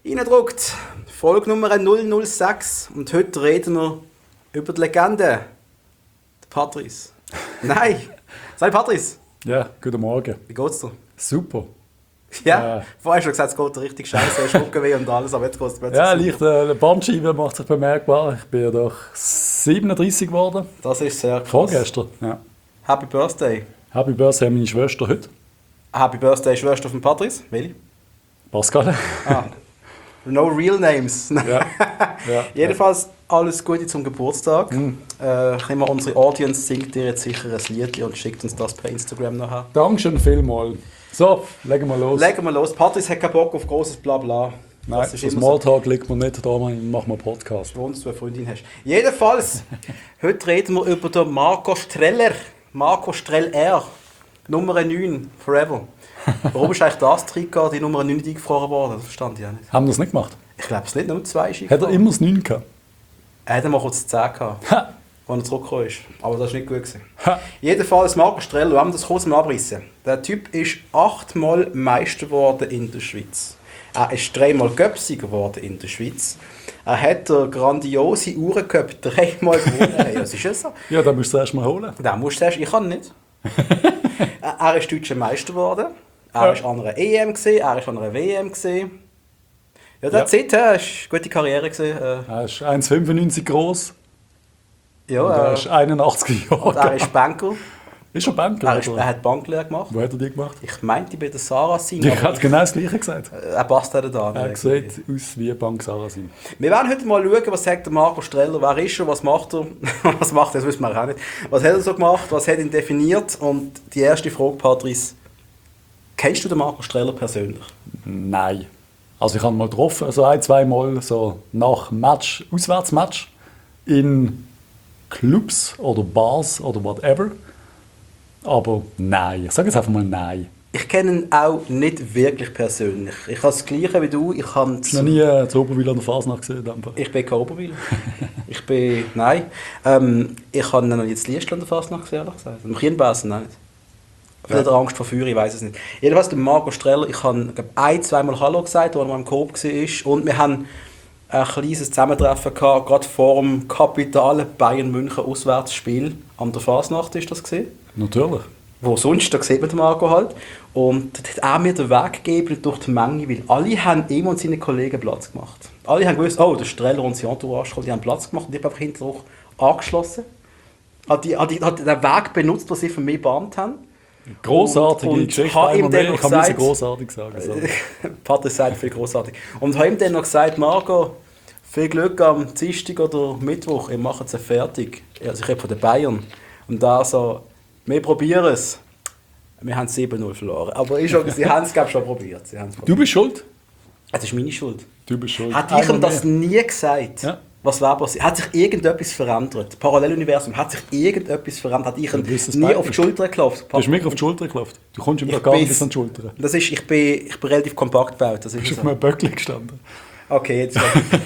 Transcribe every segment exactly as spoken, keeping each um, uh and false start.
Reingedruckt. Folge Nummer null null sechs. Und heute reden wir über die Legende. Der Patrice. Nein. Sei Patrice. Ja, guten Morgen. Wie geht's dir? Super. Ja, Äh. vorher hast du gesagt, es geht dir richtig scheiße, hast Rückenweh und alles, aber jetzt geht es plötzlich Ja, super. leicht, äh, der Bandscheibe macht sich bemerkbar. Ich bin ja doch siebenunddreißig geworden. Das ist sehr krass. Vorgestern. Ja. Happy Birthday. Happy Birthday an meine Schwester heute. Happy Birthday, Schwester von Patrice. Welche? Pascal. Ah, no real names. Ja. Ja. Jedenfalls alles Gute zum Geburtstag. Mhm. Äh, ich nehme an, unsere Audience singt dir jetzt sicher ein Lied und schickt uns das per Instagram nachher. Dankeschön vielmals. So, legen wir los. Legen wir los. Patrice hat keinen Bock auf grosses Blabla. Nein, das ist das immer Smalltalk liegt mir nicht, da machen wir einen Podcast. so, wenn du eine Freundin hast. Jedenfalls, heute reden wir über den Marco Streller. Marco Streller. Nummer neun, forever. Warum ist eigentlich das Trikot, die Nummer neun nicht eingefroren worden? Das verstand ich auch nicht. Haben wir das nicht gemacht? Ich glaube es nicht, nur zwei ist Hat er immer das neun gehabt? Er hat mal kurz zehn gehabt, Ha! als er zurückgekommen ist. Aber das war nicht gut gewesen. Ha! Jedenfalls Marco Streller, wir haben das kurz mal abrissen. Der Typ ist achtmal Meister geworden in der Schweiz. Er ist dreimal Göpsiger geworden in der Schweiz. Er hat den grandiose Uhrencup dreimal gewonnen. Hey, das ist ja so. Ja, dann musst du es erst mal holen. Den musst du erst, ich kann nicht. er er ist deutscher Meister geworden. Er Ja. war an einer E M, gewesen, er war an einer W M. Gewesen. Ja, Ja. that's it. Ja, es war eine gute Karriere. Gewesen. Äh, Er ist eins Komma fünfundneunzig groß. Ja, Und er äh, ist einundachtzig Jahre und er alt. ist Banker. Ist er Banker? Er, ist, oder? er hat Banklehre gemacht. Wo hat er die gemacht? Ich meinte bei der Saracen. Ich aber hätte genau das Gleiche gesagt. Er passt auch da. Er sieht aus wie Bank Sarasin. Wir werden heute mal schauen, was sagt der Marco Streller, wer ist er, was macht er, was macht er, das wissen wir auch nicht. Was hat er so gemacht, was hat ihn definiert? Und die erste Frage, Patrice, kennst du den Marco Streller persönlich? Nein. Also ich habe ihn mal getroffen, so ein, zwei Mal so nach Match, Auswärtsmatch in Clubs oder Bars oder whatever. Aber nein, ich sage jetzt einfach mal nein. Ich kenne ihn auch nicht wirklich persönlich. Ich habe das Gleiche wie du. Ich, habe Hast du noch nie äh, zu Oberwil an der Fasnacht gesehen? Dann? ich bin kein Oberwil. Ich bin... Nein. Ähm, ich habe noch nicht das Liestl an der Fasnacht gesehen, ehrlich gesagt. Am Kirnbesen auch nicht. Vielleicht Ja. Angst vor Feuer, ich weiß es nicht. Jedenfalls der Marco Streller, ich habe glaub, ein-, zweimal Hallo gesagt, als er im Coop war. Und wir haben ein kleines Zusammentreffen gehabt, gerade vor dem kapitalen Bayern München Auswärtsspiel. An der Fasnacht ist das gesehen. Natürlich. Wo sonst, da sieht man den Marco halt. Und dort hat er mir den Weg gegeben durch die Menge, weil alle haben ihm und seinen Kollegen Platz gemacht. Alle haben gewusst, oh, der Streller und sein Entourage, die haben Platz gemacht und ich habe einfach hinterher angeschlossen. Hat, die, hat, die, hat den Weg benutzt, den sie für mich gebannt haben. Grossartige Und- und Geschichte. habe ihm einmal dann mehr. noch Ich kann gesagt- grossartig sagen. So. Patrice sagt viel großartig. Und habe ihm dann noch gesagt, Marco, viel Glück am Dienstag oder Mittwoch, ihr macht es fertig. Also ich rede von den Bayern. Und da so, wir probieren es. Wir haben sieben null verloren. Aber ich schon, sie haben es glaub, schon probiert. Sie haben's Du probiert. bist schuld. Das ist meine Schuld. Du bist schuld. Hat ich ihm Einmal das mehr. nie gesagt? Ja. Was wäre passiert? Hat sich irgendetwas verändert? Paralleluniversum, hat sich irgendetwas verändert? Hat ich ihm Du wirst es nie beide auf die nicht. Schulter geklopft? Du hast mir auf die Schulter geklopft. Du kommst ihm Ich doch gar nicht bin's- bis an die Schulter. Du Das ist, ich, bin, ich bin relativ kompakt gebaut. Das ist bist so. auf einem Böckli gestanden. Okay, jetzt.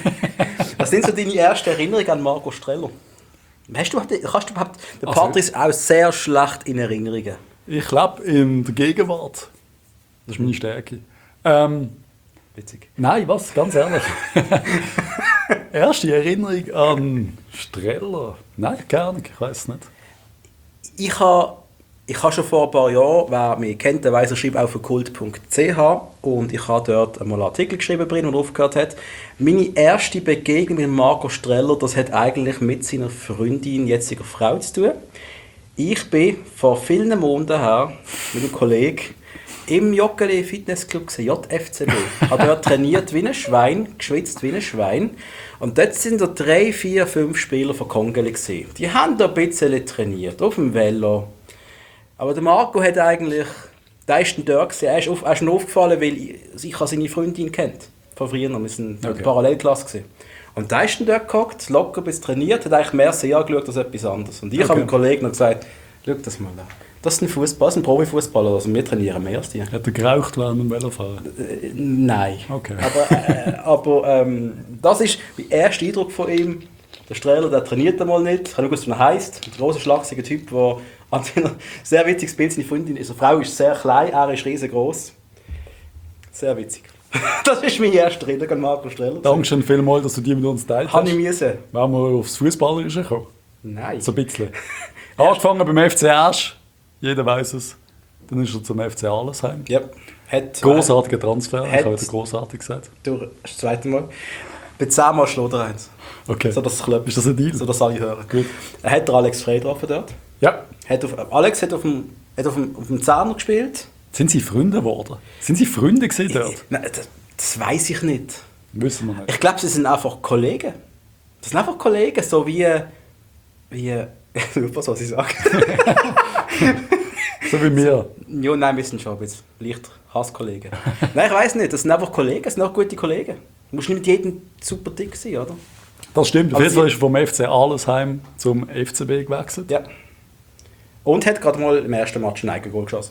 Was sind so deine ersten Erinnerungen an Marco Streller? Hast du, kannst du überhaupt... Der Also- Patrice ist auch sehr schlecht in Erinnerungen. Ich lebe in der Gegenwart. Das ist meine Stärke. Ähm, Witzig. nein, was? Ganz ehrlich. Erste Erinnerung an Streller? Nein, keine Ahnung, ich weiß es nicht. Ich habe ich ha schon vor ein paar Jahren, wer mich kennt, der weiss, er schreibt auch für kult punkt c h und ich habe dort einmal einen Artikel geschrieben, drin, der aufgehört hat. Meine erste Begegnung mit Marco Streller, das hat eigentlich mit seiner Freundin, jetziger Frau zu tun. Ich bin vor vielen Monaten her mit einem Kollegen im Joggeli Fitnessclub gewesen, J F C B. Ich habe dort trainiert wie ein Schwein, geschwitzt wie ein Schwein. Und dort sind da drei, vier, fünf Spieler von Kongeli gewesen. Die haben da ein bisschen trainiert, auf dem Velo. Aber der Marco hat eigentlich, der ist dann dort gewesen. Er ist, auf, er ist mir aufgefallen, weil ich, ich habe seine Freundin kennt. Von früher, wir sind in Okay. der Parallelklasse gewesen. Und der ist dann dort gehockt, locker bis trainiert, hat eigentlich mehr See angeschaut als etwas anderes. Und ich Okay. habe dem Kollegen noch gesagt, schau das mal an. Das ist ein Fußball, das ist ein Profifußballer, also wir trainieren mehr als die. Hat er geraucht während dem Velofahren? Äh, nein. Okay. Aber, äh, aber ähm, das ist mein erster Eindruck von ihm. Der Streller, der trainiert einmal nicht. Ich habe nicht gewusst, wie er heisst. Ein grosser, schlachsiger Typ, der an seiner sehr witziges Bild, seine Freundin, also Frau ist sehr klein, er ist riesengroß. Sehr witzig. Das ist mein erster Erinnerung an Marco Streller. Dankeschön vielmals, dass du die mit uns teilt Habe hast. ich müssen? Wenn wir aufs Fußballerische kommen. Nein. So ein bisschen. Angefangen beim F C Asch. Jeder weiß es. Dann ist er zum F C Allesheim. Ja. Hat, Großartiger Transfer. Hat- Ich habe wieder großartig gesagt. durch das zweite Mal. Bei zehnmal schlägt er eins. Okay. So dass es klappt. Ist das ein Deal? So dass alle hören. Gut. Er hat der Alex Frey getroffen dort. Ja. Hat auf, Alex hat auf dem, hat auf dem, auf dem Zehner gespielt. Sind Sie Freunde geworden? Sind Sie Freunde gewesen dort? Nein, das, das weiß ich nicht. Wissen wir nicht. Ich glaube, sie sind einfach Kollegen. Das sind einfach Kollegen, so wie... wie was, was ich sage. So wie wir. Ja, nein, wir sind schon ein bisschen leicht Hasskollegen. Nein, ich weiß nicht, das sind einfach Kollegen, das sind auch gute Kollegen. Du musst nicht mit jedem super dick sein, oder? Das stimmt. Auf Also jeden Fall Sie- ist er vom F C Allesheim zum F C B gewechselt. Ja. Und hat gerade mal im ersten Match ein Eigengoal geschossen.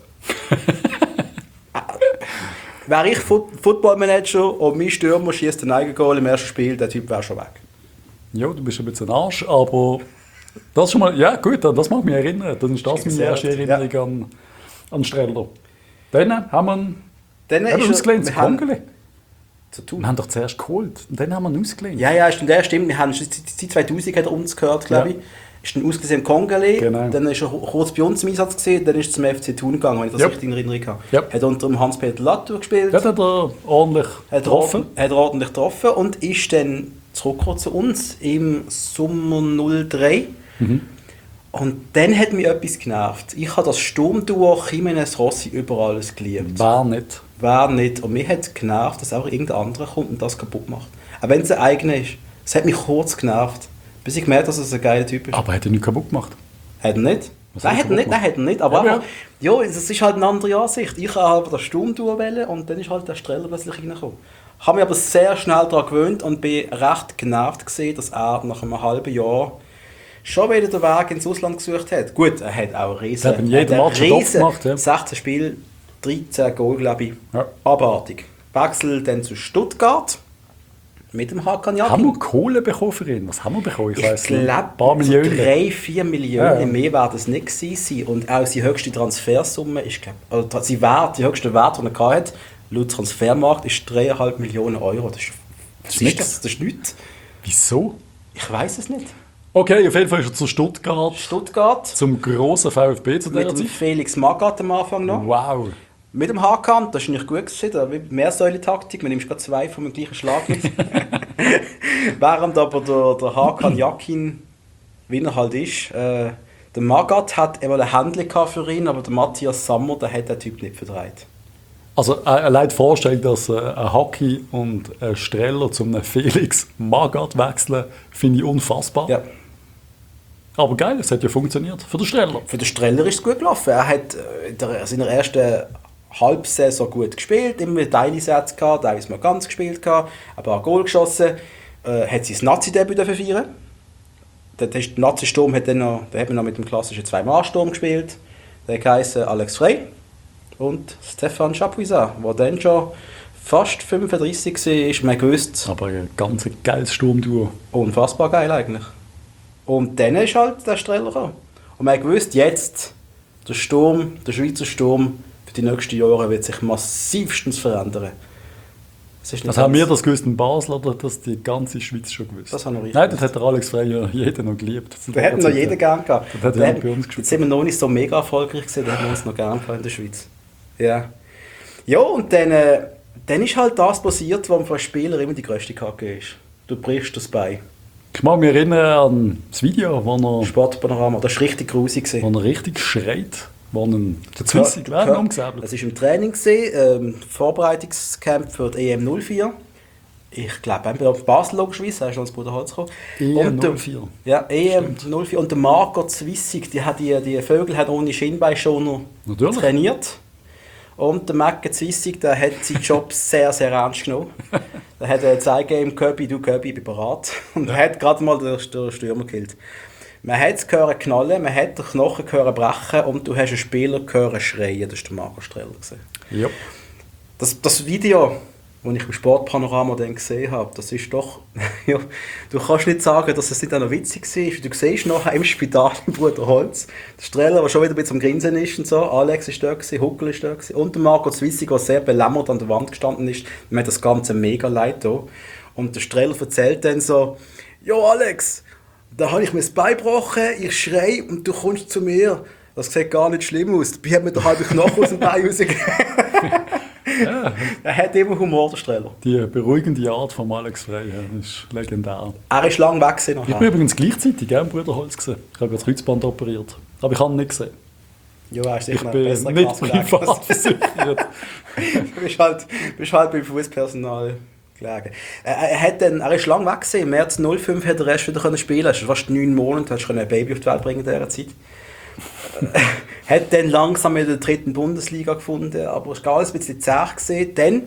Wäre ich Foot Footballmanager und mein Stürmer schießt ein Eigengoal im ersten Spiel, der Typ wäre schon weg. Ja, du bist ein bisschen ein Arsch, aber das ist schon mal, ja gut, das mag mich erinnern. Dann ist das meine Sehr erste gut, Erinnerung ja. an, an Streller. Dann haben wir ihn Dann eben ist er- ausgelehnt zu wir haben- Kongeli. Zu tun. Wir haben doch zuerst geholt und dann haben wir ihn ausgelehnt. Ja, ja, stimmt, ja, stimmt. Wir haben, seit zweitausend hat er uns gehört, glaube Ja. ich. Ist dann ausgesehen im Kongeli, Genau. dann ist er kurz bei uns im Einsatz gesehen, dann ist er zum F C Thun gegangen, wenn ich das Ja. richtig in Erinnerung habe. Ja. Hat unter dem Hans-Peter Latour gespielt, Dort hat er ordentlich hat, er getroffen. ord- hat er ordentlich getroffen und ist dann zurückgekommen zu uns im Sommer null drei. Mhm. Und dann hat mich etwas genervt. Ich habe das Sturmduo Jimenez Rossi über alles geliebt. War nicht. Wer nicht. Und mir hat es genervt, dass auch irgendein anderer kommt und das kaputt macht. Auch wenn es ein eigener ist. Es hat mich kurz genervt. Bis ich gemerkt habe, dass es ein geiler Typ ist. Aber er hat ihn nicht kaputt gemacht. Hat er nicht? Was Nein, hat er hat er nicht. kaputt Nein, hat er nicht. Aber Ja, einfach, ja, es ist halt eine andere Ansicht. Ich habe halt das Sturmduo wählen und dann ist halt der Streller plötzlich reingekommen. Ich habe mich aber sehr schnell daran gewöhnt und bin recht genervt gesehen, dass er nach einem halben Jahr schon wieder den Weg ins Ausland gesucht hat. Gut, er hat auch riesen, Er hat in jedem er hat Match einen Topf riesen gemacht, ja. sechzehn Spiele, dreizehn Goal, glaube ich. Ja. Abartig. Wechsel dann zu Stuttgart mit dem Hakan Yakin. Haben wir Kohle bekommen für ihn? Was haben wir bekommen? Ich, Ich weiss nicht. glaube, Ein paar so Millionen. drei, vier Millionen Ja, ja. mehr werden es nicht gewesen sein. Und auch seine höchste Transfersumme ist, glaube ich, oder sein Wert, die höchste Wert, den er hatte, laut Transfermarkt, ist dreieinhalb Millionen Euro. Das ist, was ist nix. das? Das ist nichts. Wieso? Ich weiß es nicht. Okay, auf jeden Fall ist er zu Stuttgart, Stuttgart zum grossen VfB zu mit der dem Zeit. Felix Magath am Anfang noch. Wow. Mit dem Hakan, das ist nicht gut gewesen, da wie Mehrsäule-Taktik, man nimmt gerade zwei vom gleichen Schlag mit. Während aber der, der Hakan Yakin, wie er halt ist, äh, der Magath hat eben ein Händchen gehabt für ihn, aber der Matthias Sammer, der hat den Typ nicht verdreht. Also äh, allein die Vorstellung, dass äh, ein Hockey und ein Streller zu einem Felix Magath wechseln, finde ich unfassbar. Ja. Aber geil, es hat ja funktioniert. Für den Streller. Für den Streller ist es gut gelaufen. Er hat äh, in der- seiner ersten Halbsaison gut gespielt, immer wieder Teile-Sätze gehabt, teilweise mal ganz gespielt gehabt, ein paar Goal geschossen, äh, hat sein Nazi-Debüt dürfen feiern. Der der Nazi-Sturm hat dann noch, da hat man noch mit dem klassischen Zwei-Mann-Sturm gespielt. Der heisst Alex Frey und Stefan Chapuisat, der dann schon fast fünfunddreißig war, man gewusst, Aber ein ganz geiles Sturmduo. unfassbar geil eigentlich. Und dann ist halt der Streller gekommen. Und man hat gewusst, jetzt, der Sturm, der Schweizer Sturm, für die nächsten Jahre wird sich massivstens verändern. Das, ist nicht Also haben ganz- wir das gewusst in Basel oder hat das die ganze Schweiz schon gewusst? Das haben wir richtig Nein, das hat der Alex Frey ja jeder noch geliebt. Da hätten noch jeder gern gehabt. Das hat Da er hätten- bei uns Jetzt gespielt. sind wir noch nicht so mega erfolgreich gewesen, da hätten wir uns noch gern gehabt in der Schweiz. Ja. Ja, und dann, äh, dann ist halt das passiert, was für einen Spieler immer die grösste Kacke ist. Du brichst das Bein. Ich mag mich erinnern an das Video, wo er, Sportpanorama, das war richtig grusig. gewesen. wo er richtig schreit, wo er der Zwissig werden umgesäbelt. Es war im Training, gewesen, ähm, Vorbereitungscamp für die E M null vier. Ich glaube, entweder auf Basel logischerweise, er ist noch ins Bruderholz gekommen. E M Und der- null vier. Ja, E M null vier. Und der Marco Zwissig, die, hat die, die Vögel hat ohne Schienbeinschoner Natürlich. trainiert. Und der Macke Zwissig, der hat seinen Job sehr, sehr ernst genommen. Der hat gezeigt, im Köbi, du Köbi, ich bin bereit. Und er hat gerade mal den, den Stürmer gekillt. Man hat es gehört knallen, man hat den Knochen gehört brechen und du hast einen Spieler gehört schreien. Das war der Marco Streller gewesen. Ja. Das, das Video, als ich im Sportpanorama dann gesehen habe, das ist doch, ja, du kannst nicht sagen, dass es nicht auch noch witzig war. Du siehst nachher im Spital im Bruderholz, der Streller, der schon wieder ein bisschen am Grinsen ist und so, Alex ist da gewesen, Huckel ist da gewesen, und der Marco Zwissig, der sehr belämmert an der Wand gestanden ist. Mir hat das Ganze mega leid da. Und der Streller erzählt dann so, «Jo Alex, da habe ich mir das Bein gebrochen, ich schreie und du kommst zu mir. Das sieht gar nicht schlimm aus. Dabei hat mir der halbe Knochen aus dem Bein rausgegeben.» Ja. Er hat immer Humor, der Streller. Die beruhigende Art von Alex Frey, ja, ist legendär. Er ist lange weg gewesen. Ich bin übrigens gleichzeitig im Bruderholz gesehen. Ich habe das Kreuzband operiert. Aber ich habe ihn nicht gesehen. Ja, er ist sicher ich bin besser nicht privat versichert. Du bist halt, bist halt beim Fußpersonal gelegen. Er, er, hat dann, er ist lange weg gewesen. Im März null fünf hat er erst wieder spielen können. Er ist fast neun Monate, hast ein Baby auf die Welt bringen in dieser Zeit. Hat dann langsam in der dritten Bundesliga gefunden, aber es war alles ein bisschen zäh gesehen. Dann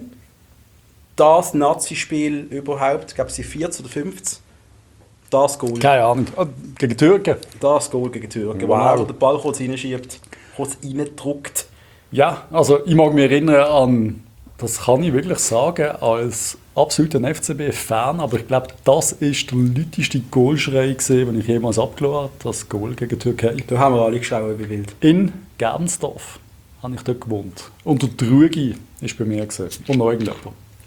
das Nazi-Spiel überhaupt, ich glaube, es sind vierzig oder fünfzig. Das Goal. Keine Ahnung. Oh, gegen Türken? Das Goal gegen Türken, wow. Wo er den Ball kurz reinschiebt, kurz reindrückt. Ja, also ich mag mich erinnern an, das kann ich wirklich sagen, als absoluter F C B-Fan, aber ich glaube, das war der lauteste Goalschrei, den ich jemals abgelassen habe, das Goal gegen die Türkei. Da haben wir alle geschaut, wie wild. In Gernsdorf habe ich dort gewohnt. Und der Trügi war bei mir gewesen. Und noch irgendjemand.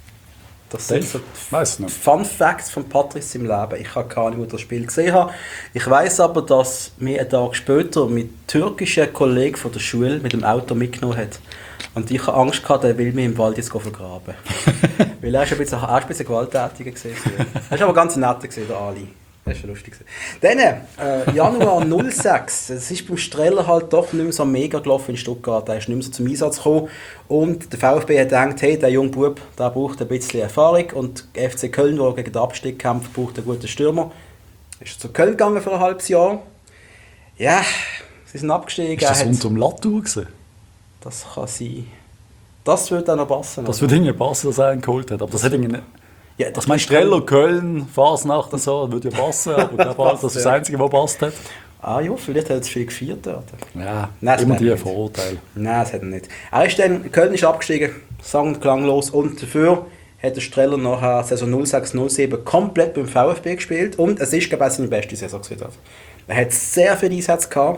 Das sind so weiss nicht. Fun Facts von Patrice im Leben. Ich habe keine Ahnung, wo das Spiel gesehen habe. Ich weiss aber, dass mir einen Tag später mit türkischen Kollegen von der Schule mit dem Auto mitgenommen hat. Und ich hatte Angst gehabt, er will mich im Wald jetzt vergraben. Weil er ist ein bisschen, er ist ein bisschen gewalttätiger gewesen. Er war aber ganz nett gewesen, der Ali. Das war lustig. Dann, äh, Januar null sechs, es ist beim Streller halt doch nicht mehr so mega gelaufen in Stuttgart. Er ist nicht mehr so zum Einsatz gekommen. Und der VfB hat gedacht, hey, der junge Bub, der braucht ein bisschen Erfahrung. Und der F C Köln, der gegen den Abstieg kämpft, braucht einen guten Stürmer. Ist zu Köln gegangen für ein halbes Jahr. Ja, sie sind abgestiegen. Ist das unter dem Latour gewesen? Das kann sein. Das würde dann noch passen. Das würde irgendwie passen, dass er ihn geholt hat. Aber das, das hätte irgendwie nicht... Ja, das mein Streller, Köln, Fasnacht und so, würde ja passen, aber ich glaube, das ist das Einzige, was passt hat. Ah ja, vielleicht hat er zu viel gefeiert dort. Ja, Nein, immer die Vorurteile. Nein, das hat er nicht. Er ist dann, Köln ist abgestiegen, sang- und klanglos, und dafür hat der Streller nachher Saison null sechs null sieben komplett beim VfB gespielt und es ist, glaube ich, seine beste Saison gewesen. Er hat sehr viele Einsätze gehabt.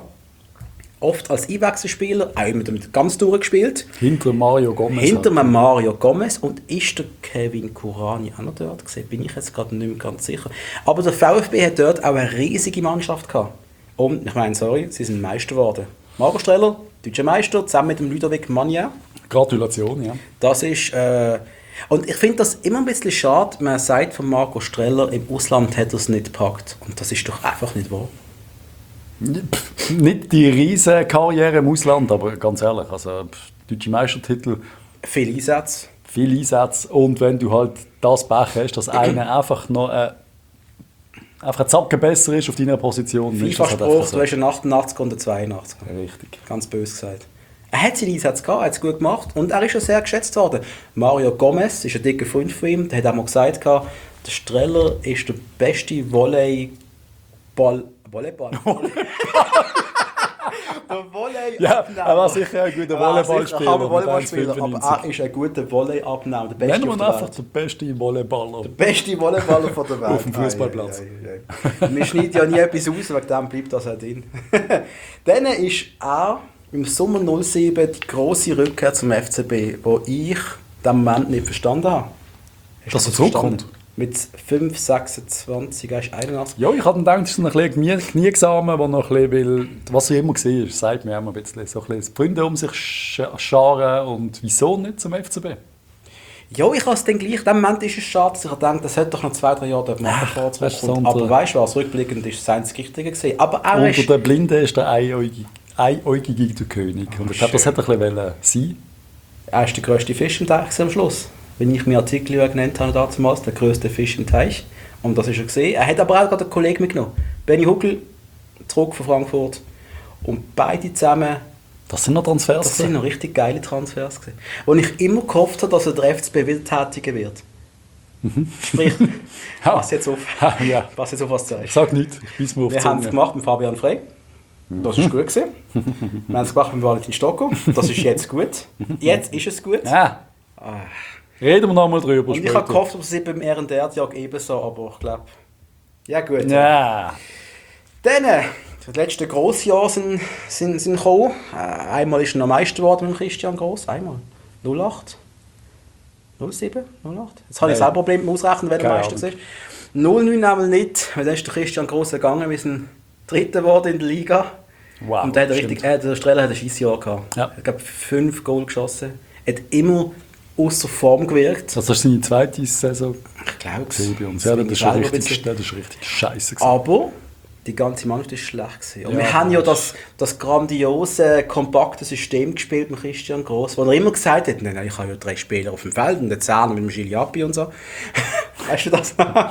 Oft als Einwechselspieler, auch immer damit ganz durchgespielt. Hinter Mario Gomez. Hinter halt. Mario Gomez. Und ist der Kevin Kurani auch noch dort gewesen? Bin ich jetzt gerade nicht mehr ganz sicher. Aber der VfB hat dort auch eine riesige Mannschaft gehabt. Und, ich meine, sorry, sie sind Meister geworden. Marco Streller, deutscher Meister, zusammen mit dem Ludovic Magnier. Gratulation, ja. Das ist... Äh, und ich finde das immer ein bisschen schade, man sagt von Marco Streller, im Ausland hat er es nicht gepackt. Und das ist doch einfach nicht wahr. Nicht die riesige Karriere im Ausland, aber ganz ehrlich, also deutsche Meistertitel. Viele Einsätze. Viele Einsätze. Und wenn du halt das Pech hast, dass einer einfach noch äh, einfach ein Zacken besser ist auf deiner Position. FIFA-Spruch, halt so. Du hast einen achtundachtzig und einen zweiundachtzig. Richtig. Ganz böse gesagt. Er hat seine Einsätze gehabt, er hat es gut gemacht und er ist schon sehr geschätzt worden. Mario Gomez ist ein dicker Freund von ihm, der hat auch mal gesagt, der Streller ist der beste Volleyball... Volleyball? Der Volley ja, er war sicher ein guter Volleyballspieler. Aber Volleyballspieler, aber er ist ein guter Volley-Abnehmer. Nennen wir ihn einfach den besten Volleyballer. Der beste Volleyballer von der Welt. Auf dem Fußballplatz. Wir schneiden ja nie etwas aus, wegen dem bleibt das auch drin. Dann ist er im Sommer null sieben die grosse Rückkehr zum F C B, wo ich den Moment nicht verstanden habe. Hast Dass er zurückkommt? Mit fünf sechsundzwanzig, er ist einundachtzig. Ja, ich hatte gedacht, es ist ein bisschen Kniegesamen, der noch ein bisschen will, was er immer war, sagt mir immer ein bisschen, so ein bisschen Freunde um sich scharen und wieso nicht zum F C B? Ja, ich habe es dann gleich, in dem Moment ist es schade, ich habe gedacht, das hätte doch noch zwei, drei Jahre machen vor zurückkommen. Aber weißt du was, rückblickend ist es das einzig Richtige gewesen. Aber er unter ist... der Blinde ist der Einäugige, Einäugige der König. Und ich glaube, das hätte ein bisschen sein. Er ist der grösste Fisch im Teich am Schluss. Wenn ich mir Artikel genannt habe, damals, der grösste Fisch im Teich. Und das ist er gesehen. Er hat aber auch gerade einen Kollegen mitgenommen. Benny Huckel, zurück von Frankfurt. Und beide zusammen... Das sind noch Transfers? Das sind noch richtig geile Transfers gewesen. Und ich immer gehofft habe, dass er der F C B wieder tätigen wird. Mhm. Sprich, pass jetzt auf. Ja. Pass jetzt auf, was du sagst. Sag nicht, ich beiß mir auf die Wir haben es gemacht mit Fabian Frey. Das war gut gewesen. Wir haben es gemacht mit Valentin Stocko. Das ist jetzt gut. Jetzt ist es gut. Ja. Ah. Reden wir nochmal drüber Und ich habe gehofft, dass sie beim R und R-Tag ebenso, aber ich glaube... Ja gut. Ja. Dann, äh, die letzten Grossjahre sind, sind, sind gekommen. Äh, einmal ist er noch Meister geworden mit Christian Gross. Einmal. null acht. null sieben? null acht? Jetzt habe ich selber Probleme mit dem Ausrechnen, wer der Meister war. null neun einmal nicht, weil dann ist der Christian Gross gegangen. Wir sind Dritter geworden in der Liga. Wow, und der, hat richtig, äh, der Streller hat ein Scheissjahr gehabt. Ja. Ich glaube, fünf Goal geschossen. Hat immer außer Form gewirkt. Das war seine zweite Saison. Ich glaube es. Bei uns. Ja, das ist richtig, das ist richtig scheiße. Aber die ganze Mannschaft war schlecht gewesen. Und Ja, wir haben ja das, das grandiose, kompakte System gespielt mit Christian Gross, wo er immer gesagt hat, nein, nein, ich habe ja drei Spieler auf dem Feld und den Zehner mit dem Giliappi und so. Weißt du das noch?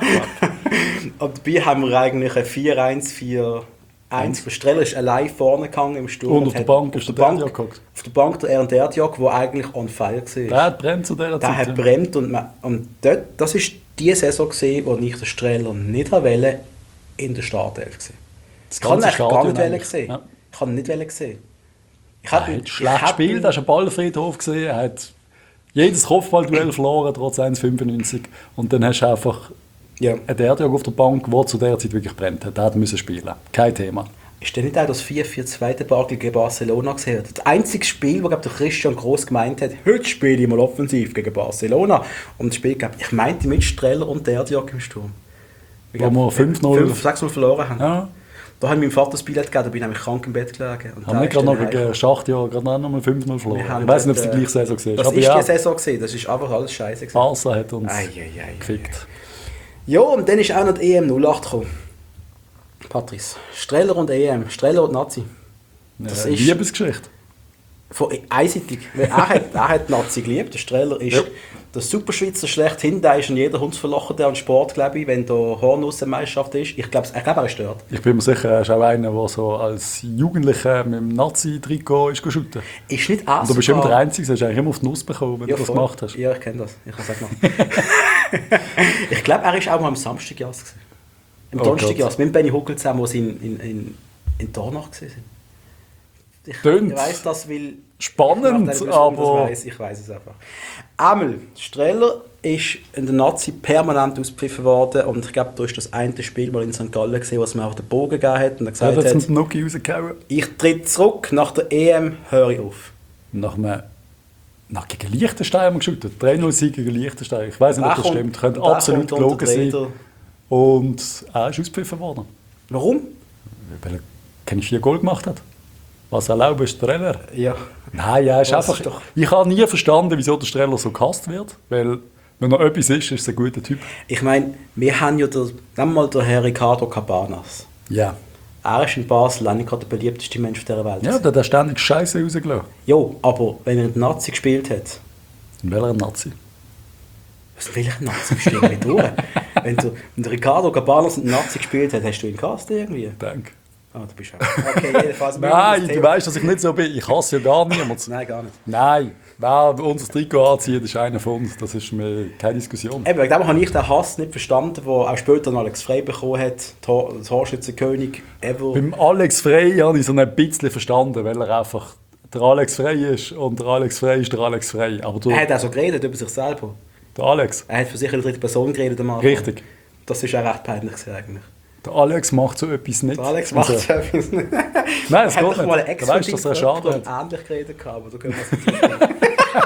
Und dabei haben wir eigentlich ein vier eins vier eins. Der Streller ist allein vorne gegangen im Sturm. Und auf der Bank ist der Bank gehockt. Auf der Bank der R und R-Diag, der eigentlich on fire war. Der hat brennt zu dieser Der Zeit. hat brennt und, man, und dort, das war die Saison, gewesen, wo ich den Streller nicht wollte in der Startelf gesehen. Das Ich kann ganze ihn gar nicht Stadion sehen. Ja. Ich kann ihn nicht sehen. Ich Er hätte hat schlecht gespielt, er ist ein Ballfriedhof gesehen, er hat jedes Kopfballduell verloren, trotz eins fünfundneunzig. Und dann hast du einfach ja. einen Derdiag auf der Bank, der zu der Zeit wirklich brennt hat. Der hat müssen spielen. Kein Thema. Ist denn nicht auch das vier vier zwei Debakel gegen Barcelona gesehen? Das einzige Spiel, wo glaub, der Christian Gross gemeint hat, heute spiele ich mal offensiv gegen Barcelona. Und das Spiel, glaub, ich meinte mit Streller und Derdiag im Sturm. Ich Wo wir fünf null sechs null verloren haben. Ja. Da habe ich meinem Vater das Billett gegeben, da bin ich nämlich krank im Bett gelegen. Und Haben wir gerade noch gegen Schachtjahr gerade noch mal fünf null verloren. Ich weiß nicht, ob es die gleiche Saison war. Das aber ist ja, die Saison gewesen, das ist einfach alles scheiße gewesen. Barca hat uns Ei, ei, ei, gefickt. Ja, und dann ist auch noch die E M null acht gekommen. Patrice, Streller und E M, Streller und Nazi. Das Ja, ist Liebesgeschichte. von einseitig. Weil er, hat, er hat Nazi geliebt, der Streller ist Ja. der Superschweizer schlechthin, der ist an jeder Hundsverlachen der an Sport, glaube ich, wenn da Hornussenmeisterschaft ist. Ich glaube, ich glaub, er ist dort. Ich bin mir sicher, er ist auch einer, der so als Jugendlicher mit dem Nazi-Trikot ist shooten. Ist nicht er Und du bist sogar- immer der Einzige, du hast eigentlich immer auf die Nuss bekommen, wenn Ja, du das voll. gemacht hast. Ja, ich kenne das. Ich habe es auch gemacht. Ich glaube, er ist auch mal am Samstagjass gewesen. Im Oh Donnerstagjass, mit Benny Huckel zusammen, wo sie in, in, in, in Dornach waren. Ich, Tönt ich weiss das, weil... spannend, ich aber- Das weiss, ich weiß es einfach. Einmal, Streller ist in der Nazi permanent ausgepfiffen worden und ich glaube, da ist das eine Spiel mal in Sankt Gallen gesehen, was mir auch den Bogen gegeben hat und er Er gesagt hat jetzt hat, mit dem Nuki rausgehauen. ich tritt zurück, nach der E M höre ich auf. Nach einem nach gegen Liechtenstein haben wir geschaut. drei null Sieg gegen Liechtenstein. Ich weiß nicht, ob Der das kommt- stimmt. Könnte der absolut kommt unter gelogen sein. Räder. Und er ist ausgepfiffen worden. Warum? Weil er keine vier Goal gemacht hat. Was erlaubt ist der Streller? Ja. Nein, er ist Das einfach... ist doch- Ich habe nie verstanden, wieso der Streller so gehasst wird. Weil, wenn er etwas ist, ist er ein guter Typ. Ich meine, wir haben ja den, nehmen wir mal den Herr Ricardo Cabanas. Ja. Er ist in Basel auch nicht gerade der beliebteste Mensch auf dieser Welt. Ja, der hat ständig Scheiße rausgelassen. Jo, aber wenn er in der Nazi gespielt hat, In welcher Nazi? was will ich Nazi stehen wir durch? Wenn du wenn der Ricardo Cabanas in der Nazi gespielt hat, hast du ihn gehasst irgendwie? Danke. Ah, du bist auch. Okay, jedenfalls. wir haben Nein, das du Thema- weißt, dass ich nicht so bin. Ich hasse ja gar niemanden. Nein, gar nicht. Nein, wer unser Trikot anzieht, ist einer von uns. Das ist mir keine Diskussion. Eben, wegen dem habe ich den Hass nicht verstanden, der auch später noch Alex Frey bekommen hat, Tor, der Torschützenkönig ever. Beim Alex Frey habe ich so ein bisschen verstanden, weil er einfach der Alex Frey ist und der Alex Frey ist der Alex Frey. Aber Er der, hat auch so geredet über sich selber. der Alex, Er hat für sich in der dritten Person geredet am Anfang. richtig. Das ist auch recht peinlich gewesen, eigentlich. Der Alex macht so etwas nicht. Der Alex macht Also, so etwas nicht. Nein, das Er hat geht doch nicht. mal einen Du Ex weißt, dass er Schaden hat. hat. Ähnlich geredet gehabt, aber da können wir es nicht.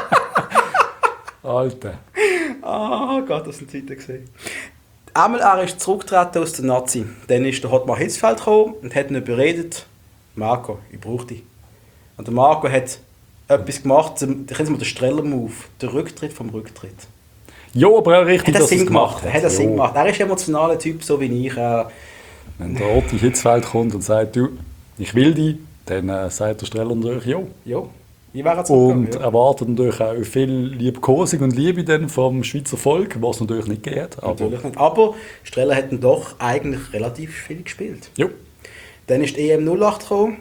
Alter. Oh Gott, das sind Zeiten gesehen. Einmal er ist zurückgetreten aus der Nazi. Dann ist der Hotmar Hitzfeld gekommen und hat ihn überredet, Marco, ich brauche dich. Und der Marco hat etwas gemacht, da kennen Sie mal den Streller-Move, der Rücktritt vom Rücktritt. Ja, aber auch richtig, Hat er dass er Sinn es gemacht? gemacht Hat er Sinn Ja. gemacht? Er ist ein emotionaler Typ, so wie ich. Äh, Wenn der Otti Hitzfeld kommt und sagt, du, ich will dich, dann äh, sagt der Streller natürlich ja. ja, ich wäre Und zurückgegangen. Ja. erwartet natürlich auch viel Liebkosung und Liebe dann vom Schweizer Volk, was es natürlich nicht geht. Aber Natürlich nicht. Aber Streller hat dann doch eigentlich relativ viel gespielt. jo. Dann ist die E M null acht gekommen.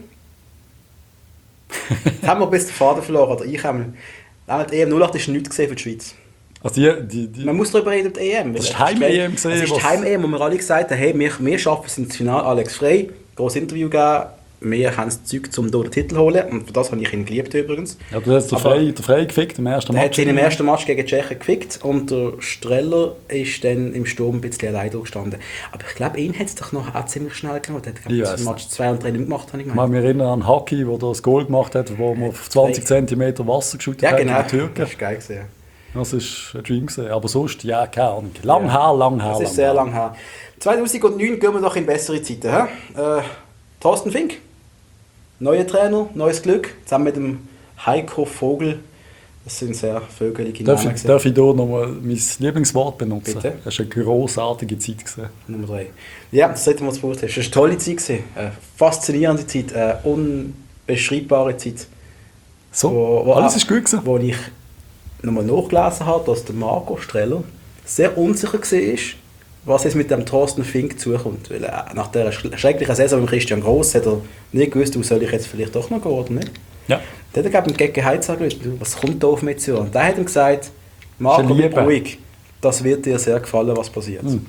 Jetzt haben wir bis den Faden verloren, oder ich habe. Die E M null acht ist nichts gesehen für die Schweiz. Also die, die, die, Man muss darüber reden, über die E M. Das ist Heim-E M Das ist was- die Heim-E M, wo wir alle gesagt haben, hey, wir, wir schaffen es ins Finale. Alex Frey, großes Interview gegeben, wir haben das Zeug, um hier den Titel zu holen. Und für das habe ich ihn geliebt übrigens. Ja, du hast den Aber- Frey, den Frey gefickt im ersten Er hat Match. sich im ersten Match gegen die Tschechen gefickt und der Streller ist dann im Sturm ein bisschen allein gestanden. Aber ich glaube, ihn hat es doch noch auch ziemlich schnell gemacht. Er hat Ich glaub, weiss Match zwei und drei nicht gemacht, habe ich Ich kann gemeint. mich erinnern an Hockey, wo er das Goal gemacht hat, wo man auf zwanzig Zentimeter Wasser geschüttet Ja, hat genau. in die Türke. Das ist geil gesehen. Das war ein Dream. Gewesen. Aber sonst, ja, keine Ahnung. Lang Ja. her, lang her. Das ist lang sehr her. lang her. zweitausendneun gehen wir doch in bessere Zeiten. He? Äh, Thorsten Fink, neuer Trainer, neues Glück, zusammen mit dem Heiko Vogel. Das sind sehr vögelige Darf Namen. ich, darf ich hier nochmal mein Lieblingswort benutzen? Bitte? Das war eine grossartige Zeit. Gewesen. Nummer drei. Ja, das dritte Mal das Wort hast. Das war eine tolle Zeit. Gewesen. Eine faszinierende Zeit, eine unbeschreibbare Zeit. So, Wo- wo- alles ist gut gewesen. Wo ich nochmal nachgelesen habe, dass der Marco Streller sehr unsicher war, was jetzt mit dem Thorsten Fink zukommt. Weil er, nach der sch- schrecklichen Saison mit Christian Gross hat er nicht gewusst, wo soll ich jetzt vielleicht doch noch gehen oder nicht. Ja. Der hat er gegen Heiz angelöst, was kommt da auf mich zu? Und der hat ihm gesagt, Marco, Liebe. bleib ruhig, das wird dir sehr gefallen, was passiert. Mhm.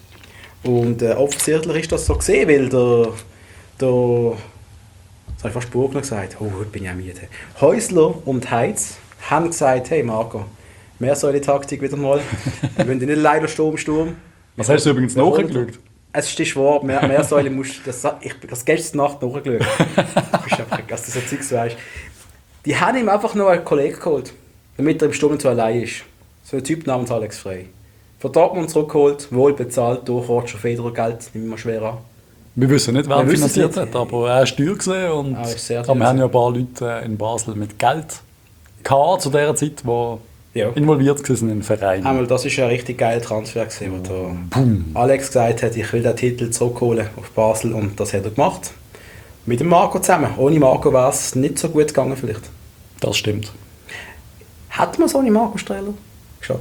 Und äh, offensichtlich ist das so gesehen, weil der, der das habe ich fast Burgner gesagt, oh, heute bin ich auch müde. Häusler und Heiz haben gesagt, hey Marco, mehr soll die Taktik wieder mal. Wir wollen dich nicht leider Sturm, Sturm. Was hast du übrigens Wir wollen- nachgeschaut? Es ist die Schwab, mehr, mehr Säule musst das, ich habe das gestern Nacht nachgeschaut. Du bist einfach, dass du so Zeugs weißt. Die haben ihm einfach noch einen Kollegen geholt, damit er im Sturm zu allein ist. So ein Typ namens Alex Frey. Von Dortmund zurückgeholt, wohl bezahlt durch Roger Federer Geld, nehme ich mal schwer an. Wir wissen nicht, wer Wir ihn wissen es finanziert nicht. hat, aber er ist teuer gewesen und Er ist sehr aber wir teuer haben ja ein paar Leute in Basel mit Geld gehabt zu dieser Zeit, die Ja. involviert waren in den Verein. Einmal, das war ein richtig geiler Transfer, gewesen, wo der Alex gesagt hat, ich will den Titel zurückholen auf Basel und das hat er gemacht. Mit dem Marco zusammen. Ohne Marco wäre es nicht so gut gegangen vielleicht. Das stimmt. Hat man es ohne Marco Streller geschafft?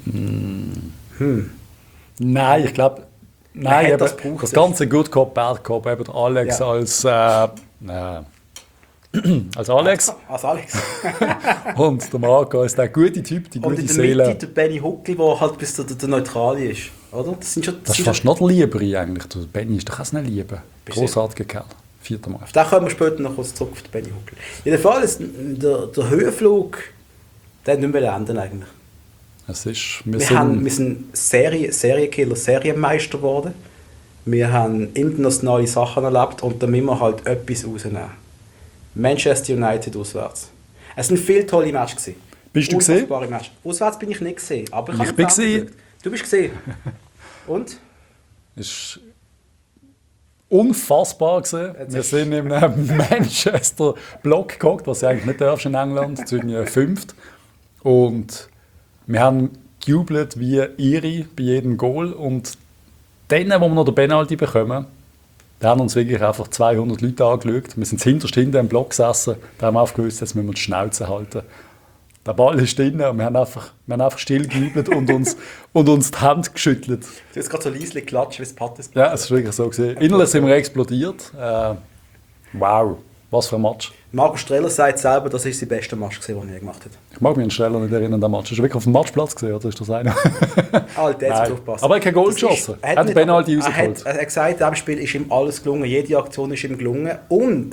Hm. Nein, ich glaube, nein, hat eben, das das, gebraucht. ganze Good Cop, Bad Cop, eben der Alex Ja. als, äh, äh, als Alex Als Alex. und der Marco als der gute Typ, die Und gute in der Seele. Mitte der Benny Huckel, der halt bis der, der Neutrale ist. Oder? Das sind schon, das Das ist sind fast schon, noch der Liebere eigentlich. Der Benny ist doch auch nicht Liebe. Bisschen. Grossartiger Kerl. Vierter Mal. auf den kommen wir später noch kurz zurück auf den Benny Huckel. Jedenfalls, der, der Höhenflug, der hat nicht mehr enden eigentlich. Es ist, wir Wir, sind, haben, wir sind Serie, Serienkiller, Serienmeister geworden. Wir haben internationale Sachen erlebt und da müssen wir halt etwas rausnehmen. Manchester United auswärts. Es waren viele tolle Matches. gewesen. Bist du Unfassbare Matches. Auswärts bin ich nicht gesehen, aber ich, Ich habe bin im Fernsehen gesehen. geschaut. Du bist gesehen. Und? ist unfassbar gewesen. Jetzt Wir ist- sind in einem Manchester Block gehockt, was du eigentlich nicht darfst in England, zu irgendwie fünft. Und wir haben gejubelt wie Iri bei jedem Goal. Und dann, wo wir noch den Penalty bekommen, da haben uns wirklich einfach zweihundert Leute angeschaut. Wir sind hinterst hinten im Block gesessen. Da haben wir aufgewusst, jetzt müssen wir die Schnauze halten. Der Ball ist drin und wir haben einfach, wir haben einfach still gejubelt und uns, und uns die Hand geschüttelt. Du hast gerade so leise geklatscht, wie es Pattes Ja, es ist wirklich so gesehen. Innerlich sind wir explodiert. Äh, wow, was für ein Match. Marco Streller sagt selber, das ist sein bester Match, gewesen, den er gemacht hat. Ich mag mich an Steller nicht erinnern an den Match. Hast du wirklich auf dem Matchplatz gesehen, oder ist das einer? Alter, der hat Nein. sich aufgepasst. Aber er hat kein Goal Das ist- geschossen. Er Er hat nicht- den Penalty er hat, rausgeholt. er hat gesagt, in diesem Spiel ist ihm alles gelungen, jede Aktion ist ihm gelungen. Und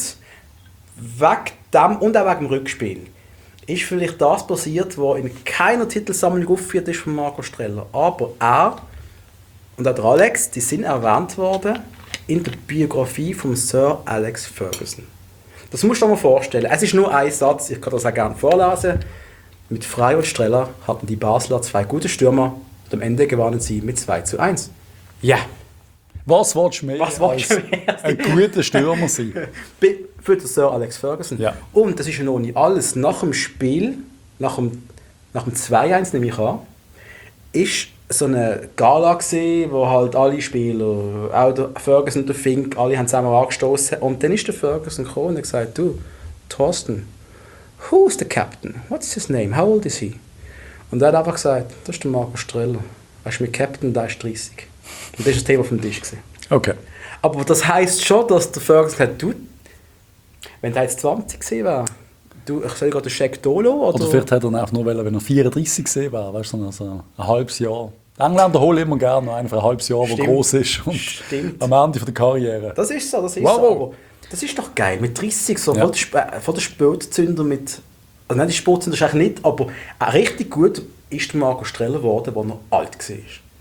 wegen dem, und auch wegen dem Rückspiel ist vielleicht das passiert, was in keiner Titelsammlung aufgeführt ist von Marco Streller. Aber er und auch der Alex, die sind erwähnt worden in der Biografie von Sir Alex Ferguson. Das musst du dir mal vorstellen. Es ist nur ein Satz, ich kann das auch gerne vorlesen. Mit Frey und Streller hatten die Basler zwei gute Stürmer und am Ende gewannen sie mit zwei zu eins. Ja, Was willst du mehr Was willst als du mehr? ein guter Stürmer sein? Bi- für den Sir Alex Ferguson. Ja. Und das ist ja noch nicht alles. Nach dem Spiel, nach dem, nach dem zwei eins nehme ich an, ist so eine Gala gewesen, wo halt alle Spieler, auch der Ferguson und der Fink, alle haben zusammen angestoßen. Und dann ist der Ferguson gekommen und hat gesagt, du, Thorsten, who's the captain? What's his name? How old is he? Und er hat einfach gesagt, das ist der Marco Streller. Er ist mit Captain, der ist dreißig. Und das war das Thema vom Tisch gewesen. Okay. Aber das heisst schon, dass der Ferguson hat, du, wenn der jetzt zwanzig gewesen wäre, du, ich soll gerade den Scheck Dolo oder? Oder vielleicht hätte er ihn einfach nur wollen, wenn er vierunddreißig gesehen wäre. Weißt du, so ein, ein halbes Jahr. Die Engländer holen immer gerne noch einen für ein halbes Jahr, der Stimmt. groß ist und Stimmt. am Ende der Karriere. Das ist so, das ist Wow, so. wow. Aber Das ist doch geil, mit dreißig, so Ja. vor der Sp- vor der Spätzünder mit... Also nein, die Spätzünder ist eigentlich nicht, aber auch richtig gut ist der Marco Streller geworden, der noch alt war.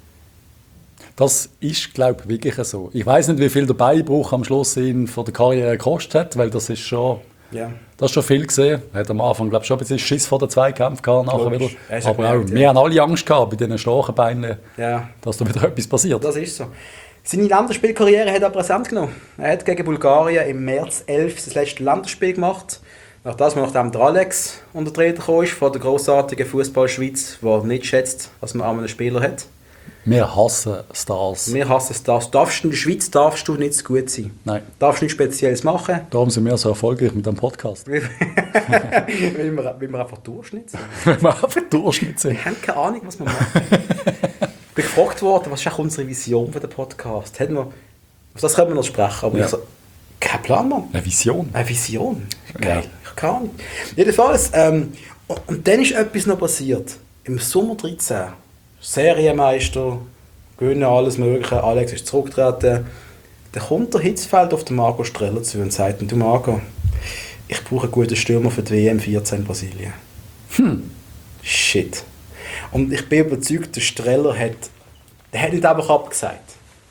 Das ist, glaube ich, wirklich so. Ich weiß nicht, wie viel der Beinbruch am Schluss ihn von der Karriere gekostet hat, weil das ist schon, Ja. das ist schon viel gesehen. Er hat am Anfang, glaube ich, schon ein bisschen Schiss vor den Zweikämpfen gehabt, nachher wieder. Logisch. Er ist ja Aber auch, gemerkt, wir ja. haben alle Angst gehabt bei diesen starken Beinen, Ja. dass da wieder etwas passiert. Das ist so. Seine Länderspielkarriere hat er präsent genommen. Er hat gegen Bulgarien im März elf das letzte Länderspiel gemacht. Nachdem, nachdem der Alex untertreten gekommen ist von der grossartigen Fußball-Schweiz, der nicht schätzt, was man an einem Spieler hat. Wir hassen Stars. Wir hassen das. Darfst du in der Schweiz darfst du nicht zu gut sein. Nein. Darfst nichts Spezielles machen. Darum sind wir so erfolgreich mit dem Podcast. weil, wir, weil wir einfach Durchschnitt sind. Wenn wir einfach Durchschnitt sind. Wir haben keine Ahnung, was wir machen. Ich bin gefragt worden, was ist eigentlich unsere Vision für den Podcast? Hätten wir, auf das können wir noch sprechen, aber Ja. ich so, kein Plan, Mann. Eine Vision. Eine Vision. Geil. Ja. Ich habe keine Ahnung. Jedenfalls, ähm, und und dann ist etwas noch passiert. Im Sommer dreizehn, Serienmeister, gewinnen alles Mögliche, Alex ist zurückgetreten. Dann kommt der Hitzfeld auf den Marco Streller zu und sagt, du Marco, ich brauche einen guten Stürmer für die W M vierzehn in Brasilien. Hm. Shit. Und ich bin überzeugt, der Streller hat, der hat nicht einfach abgesagt.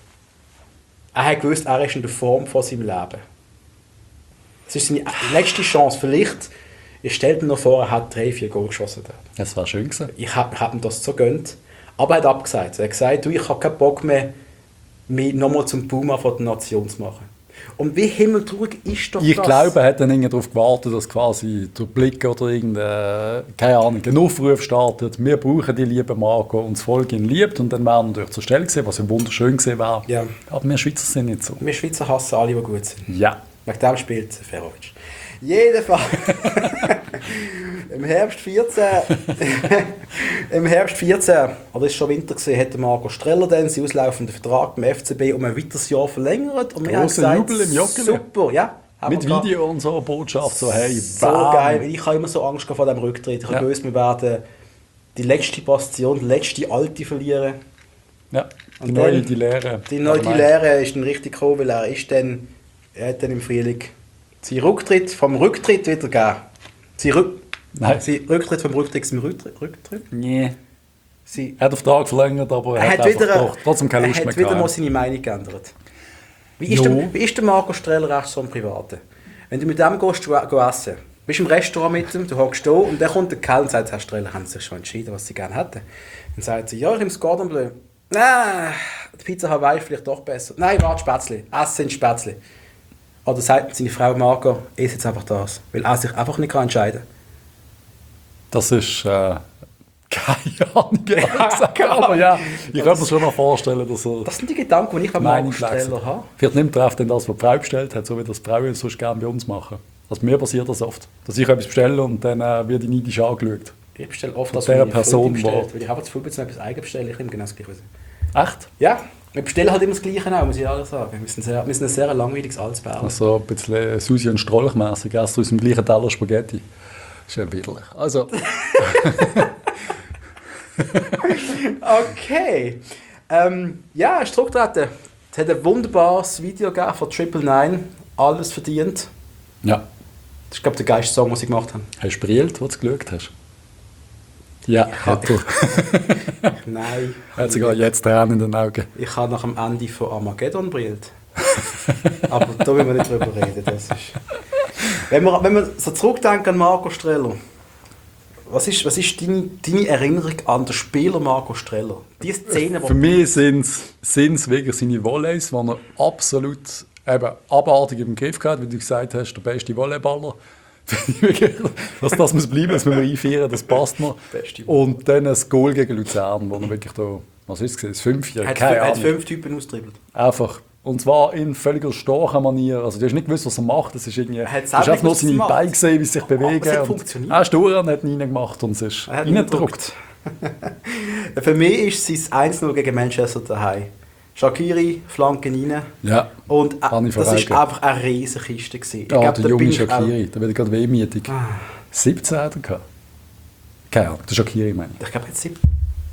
Er hat gewusst, er ist in der Form von seinem Leben. Es ist seine letzte Chance. Vielleicht, ich stelle mir noch vor, er hat drei, vier Goal geschossen. Das war schön gewesen. Ich habe hab ihm das so gönnt. Aber er hat abgesagt. Er hat gesagt, du, ich habe keinen Bock mehr, mich nochmal zum Puma von der Nation zu machen. Und wie himmeltraurig ist doch Ich das? glaube, er hat dann irgendwie darauf gewartet, dass quasi der Blick oder irgendein, keine Ahnung, ein Aufruf startet. Wir brauchen die liebe Marco und das Volk ihn liebt. Und dann wäre er natürlich zur Stelle gewesen, was ja wunderschön gewesen wäre. Ja. Aber wir Schweizer sind nicht so. Wir Schweizer hassen alle, die gut sind. Ja. Wegen dem spielt Ferovic. Jedenfalls. Im Herbst vierzehn, im Herbst vierzehn, oder ist schon Winter gewesen, hat der Marco Streller dann seinen auslaufenden Vertrag beim F C B um ein weiteres Jahr verlängert. Und wir haben Grosser gesagt, Jubel im Joggeli. super, ja. haben Mit wir gehabt. Video und so, Botschaft, so hey, So bam. geil. Ich habe immer so Angst vor diesem Rücktritt. Ich habe Ja. gewusst, wir werden die letzte Bastion, die letzte alte verlieren. Ja, die Und neue, dann- die Lehre. Die neue die Nein. Lehre ist dann richtig gekommen, weil er ist dann, er hat dann im Frühling seinen Rücktritt vom Rücktritt wieder gegeben. Sein, Rück, Nein. sein Rücktritt vom Rücktritt zum Rücktritt. Rücktritt? Nee. Sie, Er hat den Vertrag verlängert, aber er, er hat, hat einfach wieder, doch, trotzdem keine Lust er mehr hat wieder mal gehabt. seine Meinung geändert. Wie ist, Jo. der, wie ist der Marco Streller echt so im Privaten? Wenn du mit dem gehst, du, go essen, bist im Restaurant mit ihm, du hockst da und dann kommt der Kerl und sagt, Herr Streller, haben Sie sich schon entschieden, was Sie gerne hätten? Dann sagt sie, ja, ich nehme das Cordon Bleu. Nein, die Pizza Hawaii ist vielleicht doch besser. Nein, warte, Spätzle. Essen sind Spätzle. Oder sagt seine Frau Marco, iss jetzt einfach das. Weil er sich einfach nicht entscheiden kann. Das ist, äh, keine Ahnung, ehrlich gesagt, keine aber ja, ich Das- kann mir schon noch vorstellen, dass er Das sind die Gedanken, die ich bei Marco Meinung wechselt. Streller habe. Vielleicht nimmt er auf den das, was die Frau bestellt hat, so wie das die Frauen sonst gerne bei uns machen. Also mir passiert das oft, dass ich etwas bestelle und dann äh, wird ich neidisch angeschaut. Ich bestelle oft Von das, der was meine Person, Freundin bestellt. wo- Weil ich habe zu viel zu etwas eigen bestelle, ich nehme genau das Gleiche. Echt? Ja, wir bestellen halt immer das Gleiche auch, muss ich ehrlich sagen. Wir sind, sehr, wir sind ein sehr langweiliges altes Bär. Also ein bisschen Susi und Strolch-mässig, erst aus dem gleichen Teller Spaghetti. Das ist ja widerlich. Also, Okay. Ähm, ja, er ist zurückgetreten. Es hat ein wunderbares Video gegeben von Triple Nine. Alles verdient. ja. Das ist, glaube ich, der geilste Song, den sie gemacht haben. Hast du brillt, als du geschaut hast? Ja, hat er. Nein. Er hat sogar jetzt Tränen in den Augen. Ich habe nach dem Ende von Armageddon brillt. Aber da will wir nicht drüber reden. Das ist... wenn, wir, wenn wir so zurückdenken an Marco Streller, was ist, was ist deine, deine Erinnerung an den Spieler Marco Streller? Die Szene, Für mich sind es wirklich seine Volleys, die er absolut eben abartig im Griff hat, wie du gesagt hast, der beste Volleyballer. dass das muss bleiben, das müssen wir einführen, das passt mir. Beste Und dann ein Goal gegen Luzern, wo er wirklich da, was ist es, das fünf, hat, keine hat Ahnung. fünf Typen austribbelt. Einfach. Und zwar in völliger starker Manier. Also du hast nicht gewusst, was er macht. Das ist irgendwie, Er du hat hast selber einfach nur gewusst, seine was er Beine macht. gesehen, wie sie sich bewegen. es hat Und funktioniert. Er ist durch und hat ihn reingemacht und es ist Er hat ihn reingedruckt. Für mich ist es eins null gegen Manchester daheim. Shaqiri, Flanken rein. Ja. Und äh, Kann ich das war verweigern. einfach eine riesige Kiste. Gewesen. Ich Ja, glaub, der da junge bin ich auch- Shaqiri, der wird gerade wehmütig. Ah. siebzehn hat er gehabt. Keine Ahnung, der Shaqiri meine ich. Ich glaube, jetzt sieb-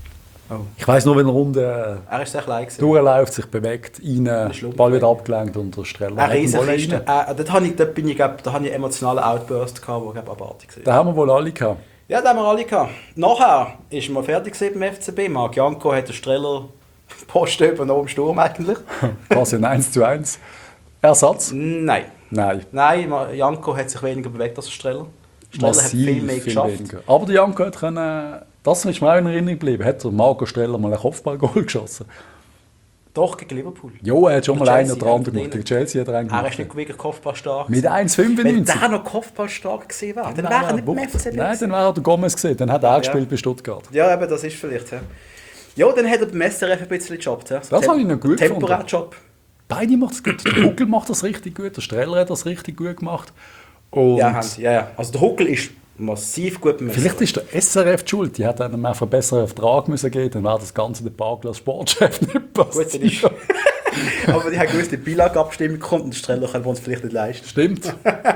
Oh. Ich weiss nur, wenn er unten äh, Er ist sehr klein gewesen. durchläuft, sich bewegt, rein, Schlumpf. Ball wird abgelenkt und der Streller Eine hat den Ball Riesenkiste. rein. Äh, dort, habe ich, dort bin ich, glaub, da habe ich einen emotionalen Outburst gehabt, der glaub, abartig war. Den haben wir wohl alle gehabt. Ja, den haben wir alle gehabt. Nachher ist man fertig gewesen beim F C B. Marc Janko hat den Streller Posten übernommen im Sturm eigentlich. Quasi ein eins zu eins. Ersatz? Nein. Nein. Nein, Ma- Janko hat sich weniger bewegt als der Streller. Der Streller hat Massiv viel mehr viel geschafft. weniger. Aber der Janko hat können, das ist mir auch in Erinnerung geblieben, hat der Marco Streller mal einen Kopfballgoal geschossen. Doch, gegen Liverpool. Jo, er hat schon Der mal einen Chelsea oder hat anderen gemacht. den- Gegen Chelsea hat er einen Er ist gemacht. nicht wegen Kopfball stark. Mit eins Komma Wenn fünfundneunzig. der noch Kopfball stark gewesen wäre, dann wäre er nicht beim F C B. Nein, dann wäre er der Gomez gesehen. Dann hat er auch gespielt bei Stuttgart. Ja, eben, das ist vielleicht. Ja, ja dann hat er beim S R F ein bisschen gejobbt. Ja. Das habe ich noch gut gefunden. Temporärjob. Beide macht es gut. Der Huckel macht das richtig gut. Der Streller hat das richtig gut gemacht. Und Ja, haben sie. Ja, ja. Also der Huckel ist massiv gut beim vielleicht ist der S R F die schuld. Die hätten einem einfach einen besseren Vertrag müssen geben. Dann wäre das Ganze der Parkglas Sportchef nicht Gut, passiert. dann ist. Aber die haben gewusst, die Bilag-Abstimmung kommt und der Streller können wir uns vielleicht nicht leisten. Stimmt.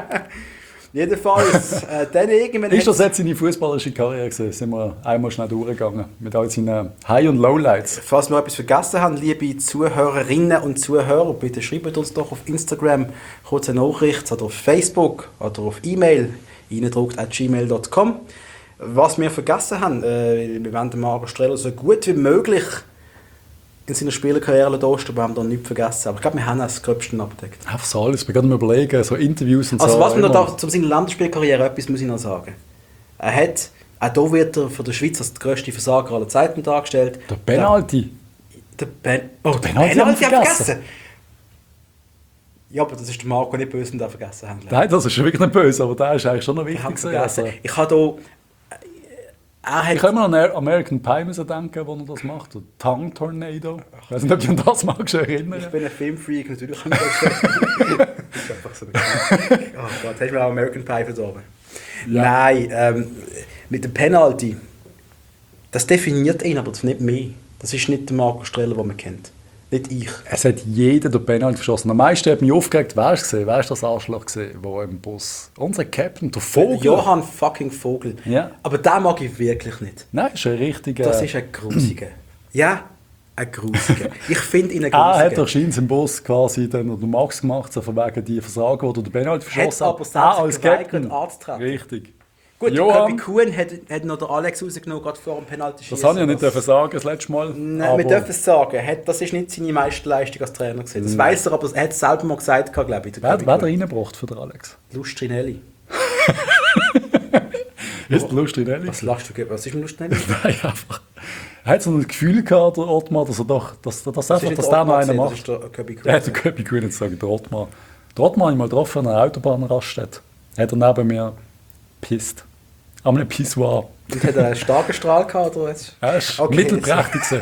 Jedenfalls, äh, dann irgendwann. Ist das hat's- jetzt seine fußballerische Karriere gewesen? Sind wir einmal schnell durchgegangen mit all seinen High- und Lowlights. Falls wir etwas vergessen haben, liebe Zuhörerinnen und Zuhörer, bitte schreibt uns doch auf Instagram kurze Nachricht oder auf Facebook oder auf E-Mail reindruckt at gmail dot com. Was wir vergessen haben, äh, wir wollen den Marco Streller so gut wie möglich in seiner Spielerkarriere durchstehen, wir haben da nichts vergessen. Aber ich glaube, wir haben das Gröbsten abgedeckt. Einfach so alles. Ich bin gerade am überlegen, so Interviews und Also so. was man noch immer- da, zu seiner Länderspielkarriere, etwas muss ich noch sagen. Er hat, auch hier wird er von der Schweiz als der grösste Versager aller Zeiten dargestellt. Der Penalty. Der Ben oh, der Penalty Penalty, haben wir haben wir vergessen. vergessen. Ja, aber das ist der Marco nicht böse, den wir vergessen haben. glaub ich. Nein, das ist schon wirklich nicht böse, aber der ist eigentlich schon noch Wir wichtig. haben gewesen. vergessen. Also, Ich habe hier... Er ich hat... kann immer an American Pie müssen denken, wo er das macht. Der Tongue Tornado. Ich weiß nicht, ob du an das magst erinnern. Ich bin ein Filmfreak, natürlich kann ich das sagen. Das ist einfach so eine... Oh Gott, hast du mir auch American Pie verdorben? Ja. Nein, ähm, mit dem Penalty, das definiert ihn, aber das nicht mehr. Das ist nicht der Marco Streller, den man kennt. Nicht ich. Es hat jeder den Penalty verschossen. Am meisten hat mich aufgeregt, wer ist gesehen? Wer ist das Arschloch gesehen, der im Bus? Unser Captain, der Vogel. Johann fucking Vogel. Ja. Aber den mag ich wirklich nicht. Nein, ist ein richtiger. Das ist ein Grusiger. Ja, ein Grusiger. Ich finde ihn ein Er hat Grusiger. doch scheint im Bus quasi dann oder Max gemacht, so von wegen die Versagen, die der Penalty Hat verschossen aber hat. selbst Ah, als geweigert, Captain. anzutreten. Richtig. Gut, der Johann, Köbi Kuhn hat, hat noch den Alex rausgenommen, gerade vor dem Penalty. das habe ich ja nicht dürfen sagen, das letzte Mal. Nein, aber wir dürfen es sagen. Hat, das ist nicht seine meiste Leistung als Trainer gewesen. Das weiss er, aber er hat es selber mal gesagt, glaube ich. der Wer, Köbi wer hat er Kuhn. reingebracht für den Alex? Lustrinelli. Ist der lustig, ehrlich? Was lachst du? Was ist ein Lustrinelli? Nein, einfach. Er hat so ein Gefühl gehabt, der Ottmar, dass er doch, dass, dass, Das einfach, ist dass nicht der noch Ottmar einen gewesen, macht. Das ist der Köbi Kuhn. Er hat den Köpi Kuhn nicht sagen, der Ottmar. Der Ottmar habe ich mal getroffen an einer Autobahnraststätte. Hat er neben mir gepisst. An einem Pissoir. Und hat er einen starken Strahl gehabt, oder was? Er ist Okay, mittelprächtig gewesen.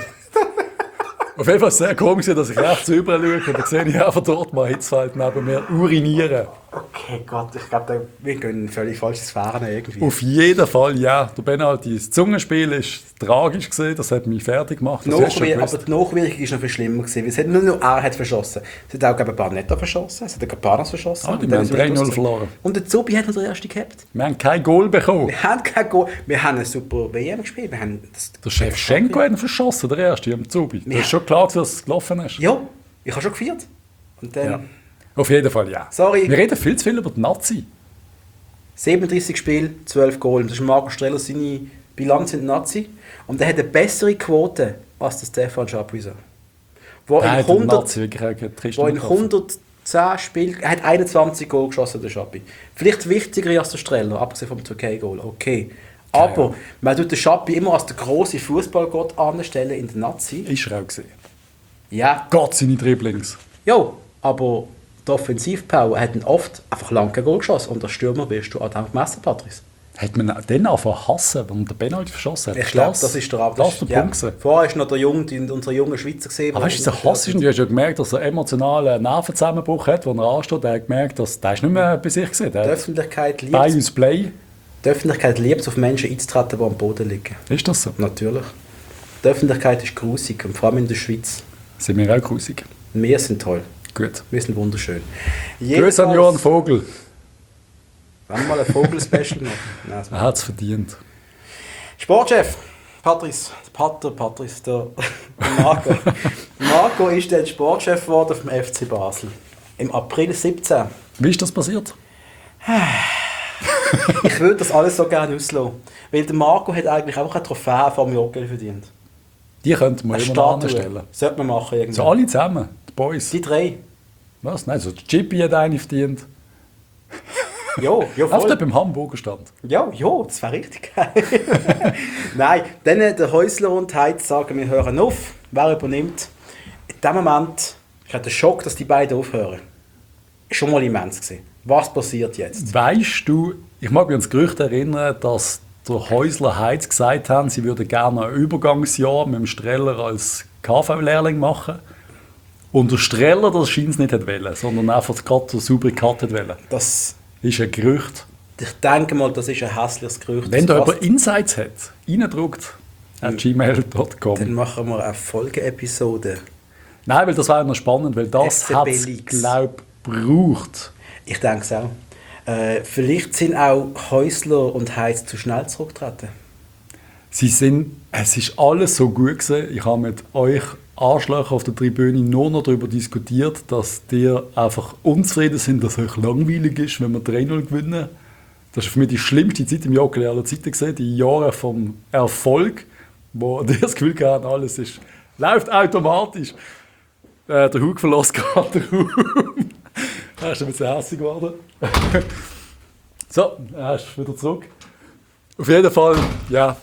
Auf jeden Fall sehr komisch, dass ich rechts rüber schaue und dann sehe ich einfach dort mal Hitzfeld neben mir urinieren. Okay, Gott, ich glaube, wir gehen in völlig falsche Sphären irgendwie. Auf jeden Fall, ja. Der Penalty, das Zungenspiel ist tragisch gewesen, das hat mich fertig gemacht. Das hast du schon Nachwir gewusst. aber die Nachwirkung ist noch viel schlimmer gewesen. weil Es hat nicht nur er hat verschossen. Es hat auch glaube ich, Barnetta verschossen, es hat auch Barnes verschossen. Ah, die Und dann haben ist er drei null rausgezogen. verloren. Und der Zubi hat noch den ersten gehabt. Wir haben kein Goal bekommen. Wir haben kein Goal. Wir haben eine super W M gespielt. Wir haben das Der Shevchenko hat ihn verschossen, der erste, am Zubi. Das Ja. ist schon klar, dass es gelaufen ist. Ja, ich habe schon gefeiert. Und dann Ja. Auf jeden Fall, ja. Sorry. Wir reden viel zu viel über die Nazi. siebenunddreißig Spiele, zwölf Goal. Das ist Marco Streller seine Bilanz in der Nazi. Und er hat eine bessere Quote als der Stefan Chapuisat. Wo Der in hat den hundert Nazi wirklich einen Trist Wo in getroffen. hundertzehn Spielen, er hat einundzwanzig Goal geschossen, der Schappi. Vielleicht wichtiger als der Streller, abgesehen vom zwei K-Goal, okay. Aber ja. man tut den Schappi immer als den grossen Fußballgott anstellen in der Nazi. Ist er auch gesehen. Ja, Gott, seine Dribblings. ja, aber der Offensivpower hat ihn oft einfach lang kein Goal geschossen und als Stürmer wirst du auch dann gemessen, Patrice. Hat man den einfach hassen, wenn man den Penalty verschossen hat? Ich glaube, das ist der Ab- Das ist der ja. Punkt. gewesen. Vorher ist noch der Junge, die, unser junger Schweizer gesehen. Aber weißt du, dieser Hass ist, und du hast ja gemerkt, dass er einen emotionalen Nervenzusammenbruch hat, wo er ansteht. Er hat gemerkt, dass der ist nicht mehr bei sich gesehen. Die Der hat Öffentlichkeit liebt bei uns Play. Die Öffentlichkeit liebt es, auf Menschen einzutreten, die am Boden liegen. Ist das so? Natürlich. Die Öffentlichkeit ist grusig, und vor allem in der Schweiz. Sind wir auch grusig. Wir sind toll. Gut. Wir sind wunderschön. Grüß an Johann Vogel. Wollen wir mal ein Vogel-Special machen? Nein, das Er hat es verdient. Sportchef, Patrice, der Pater, Patrice, der, der Marco. Marco ist der Sportchef geworden vom F C Basel. Im April siebzehn. Wie ist das passiert? Ich würde das alles so gerne auslassen. Weil der Marco hat eigentlich auch eine Trophäe vom Joggeli verdient. Die könnte man Eine immer noch Statue. anstellen. Sollte man machen irgendwie. So alle zusammen, die Boys. Die drei. Was? Nein, so der Chippy hat eine verdient. Jo, ja, Auf voll. der beim Hamburger stand. Ja, ja, das wäre richtig geil. Nein, dann der Häusler und Heiz sagen, wir hören auf. Wer übernimmt? In dem Moment, ich hatte den Schock, dass die beiden aufhören. Schon mal immens gewesen. Was passiert jetzt? Weißt du, ich mag mich an das Gerücht erinnern, dass der Häusler Heiz gesagt haben, sie würden gerne ein Übergangsjahr mit dem Streller als K V-Lehrling machen. Und der Streller, das scheint es nicht hat wollen, sondern einfach gerade der saubere Cut hat wollen. Das, ist ein Gerücht. ich denke mal, das ist ein hässliches Gerücht. Wenn da Das jemand Insights hat, reindruckt at gmail punkt com. Dann machen wir eine Folgeepisode. Nein, weil das wäre noch spannend, weil das F C hat es, Belix. glaube ich, gebraucht. Ich denke es auch. Äh, vielleicht sind auch Häusler und Heiz zu schnell zurückgetreten. Sie sind, es ist alles so gut gewesen. Ich habe mit euch Arschlöcher auf der Tribüne nur noch darüber diskutiert, dass ihr einfach unzufrieden sind, dass es euch langweilig ist, wenn wir drei null gewinnen. Das war für mich die schlimmste Zeit im Joggeli aller Zeiten gewesen. Die Jahre vom Erfolg, wo ihr das Gefühl habt, alles ist, läuft automatisch. Äh, der Hug verlässt gerade den Raum. Er ist ein bisschen hässlich geworden. So, er ist wieder zurück. Auf jeden Fall, ja.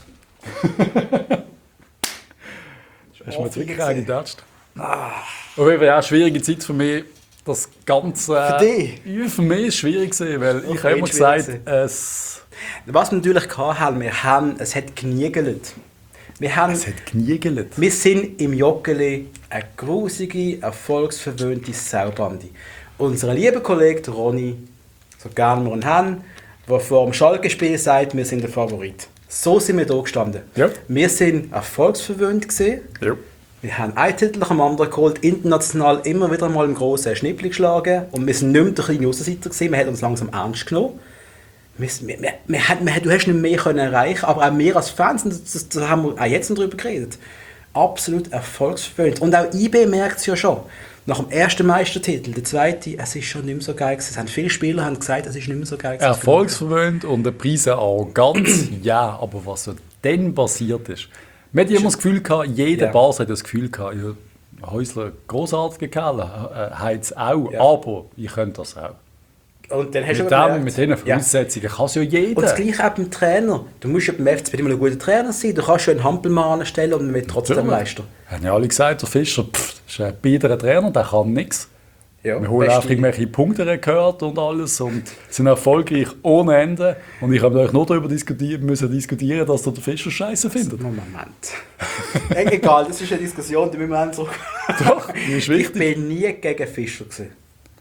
Hast du mir jetzt wirklich eine getatscht? Auf jeden Fall, ja, eine schwierige Zeit für mich. Das Ganze... Für dich? Ja, für mich ist es schwierig gewesen, weil ich Okay, habe immer schwierig gesagt, es... Was wir natürlich hatten, wir haben, es hat geniegelt. Wir, haben, Es hat kniegelt. wir sind im Joggeli eine grusige, erfolgsverwöhnte Saubande. Unser lieber Kollege der Ronny, so gerne wir ihn haben, der vor dem Schalke-Spiel sagt, wir sind der Favorit. So sind wir da gestanden. Ja. Wir sind erfolgsverwöhnt gewesen. Ja. Wir haben einen Titel nach dem anderen geholt, international immer wieder mal im grossen Schnippli geschlagen. Und wir sind nicht mehr der kleine Aussenseiter gewesen, wir haben uns langsam ernst genommen. Wir, wir, wir, wir, wir, du hast nicht mehr können erreichen, aber auch wir als Fans, das, das haben wir auch jetzt noch darüber geredet, absolut erfolgsverwöhnt. Und auch I B merkt es ja schon. Nach dem ersten Meistertitel, der zweite, es ist schon nicht mehr so geil gewesen. Es haben viele Spieler haben gesagt, es ist nicht mehr so geil gewesen. Erfolgsverwöhnt und eine Prise Arroganz, ja, aber was so dann passiert ist. Man hat immer das Gefühl gehabt, jeder Ja. Bas hat das Gefühl gehabt, ja, Häusler, großartige Kerle, äh, Heiz auch, Ja. aber ich könnte das auch. Und dann hast Mit, du aber dem, gemerkt, mit diesen ja. Voraussetzungen kann es ja jeder. Und das Gleiche auch beim Trainer. Du musst ja beim F C B immer ein guter Trainer sein. Du kannst schon einen Hampelmann anstellen und man wird trotzdem Natürlich. Meister. Haben ja alle gesagt, der Fischer pff, ist ein biederer Trainer, der kann nichts. Ja, Wir holen beste- einfach irgendwelche Punkte gehört und alles und sind erfolgreich ohne Ende. Und ich habe mit euch nur darüber diskutieren, müssen diskutieren, dass ihr den Fischer scheiße findet. Moment. E- Egal, das ist eine Diskussion, die müssen wir zurück. Doch, die ist Ich wichtig. bin nie gegen Fischer gewesen.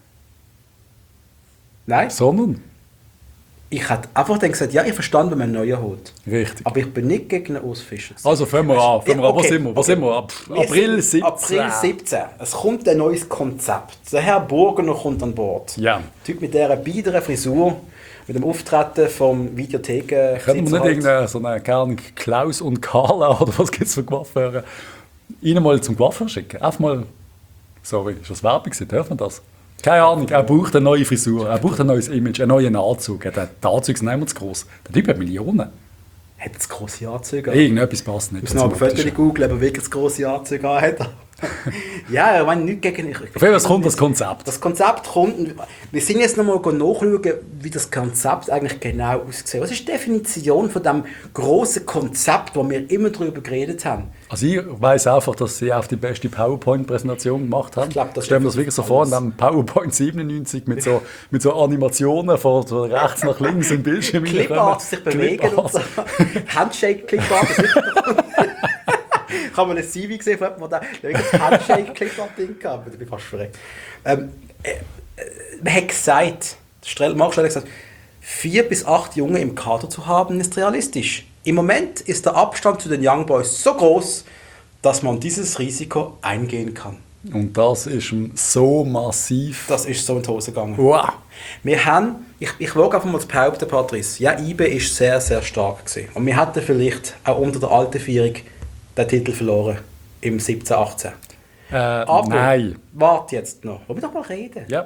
Nein, Sondern, ich hätte einfach dann gesagt, ja, ich verstand, wenn man einen neuen holt. richtig. Aber ich bin nicht gegen einen Urs Fischer gewesen. Also fangen wir an. Fangen wir an. Was Okay, sind wir? Was okay. sind wir? Ab Wir April sind siebzehn. April siebzehn. Es kommt ein neues Konzept. Der Herr Burgener kommt an Bord. Ja. Typ mit dieser biederen Frisur, mit dem Auftreten vom Videotheken. Können wir nicht irgendeinen so einen Kern Klaus und Carla oder was gibt es für Coiffeure, Ihnen mal zum Coiffeur schicken? Einfach mal, sorry, ist das Werbung gewesen? Darf man das? Keine Ahnung, er braucht eine neue Frisur, er braucht ein neues Image, einen neuen Anzug. Der Anzug ist nicht mehr zu groß. Der Typ hat Millionen. Hat es grosse Anzüge? Irgendetwas passt nicht. Ich muss noch zum ein Foto googeln, ob er wirklich grosse Anzüge hat. Ja, ich meine, nichts gegen... Ich, Auf jeden Fall es kommt das Konzept. Das Konzept kommt... und wir sind jetzt noch mal nachschauen, wie das Konzept eigentlich genau aussieht. Was ist die Definition von dem grossen Konzept, wo wir immer darüber geredet haben? Also ich weiss einfach, dass sie auch die beste PowerPoint-Präsentation gemacht haben. Ich glaub, das Stellen wir das ist wirklich so vor, in einem PowerPoint siebenundneunzig mit so, mit so Animationen von so rechts nach links im Bildschirm. Clipart sich bewegen und so. Handshake-Clipart. Ich habe mal ein C V gesehen von jemandem, der wirklich ein Handshake-Clipart-Ding gehabt. Ich bin fast verreckt. Ähm, äh, äh, man hat gesagt, Strel, Marc Streller hat gesagt, vier bis acht Junge im Kader zu haben, ist realistisch. Im Moment ist der Abstand zu den Young Boys so groß, dass man dieses Risiko eingehen kann. Und das ist ihm so massiv. Das ist so in die Hose gegangen. Wow. Wir haben, ich, ich wage einfach mal zu behaupten, Patrice, ja, I B war sehr, sehr stark gewesen. Und wir hätten vielleicht auch unter der alten Führung den Titel verloren, im siebzehn achtzehn. Äh, Aber, nein. warte jetzt noch, wollen wir doch mal reden? Ja.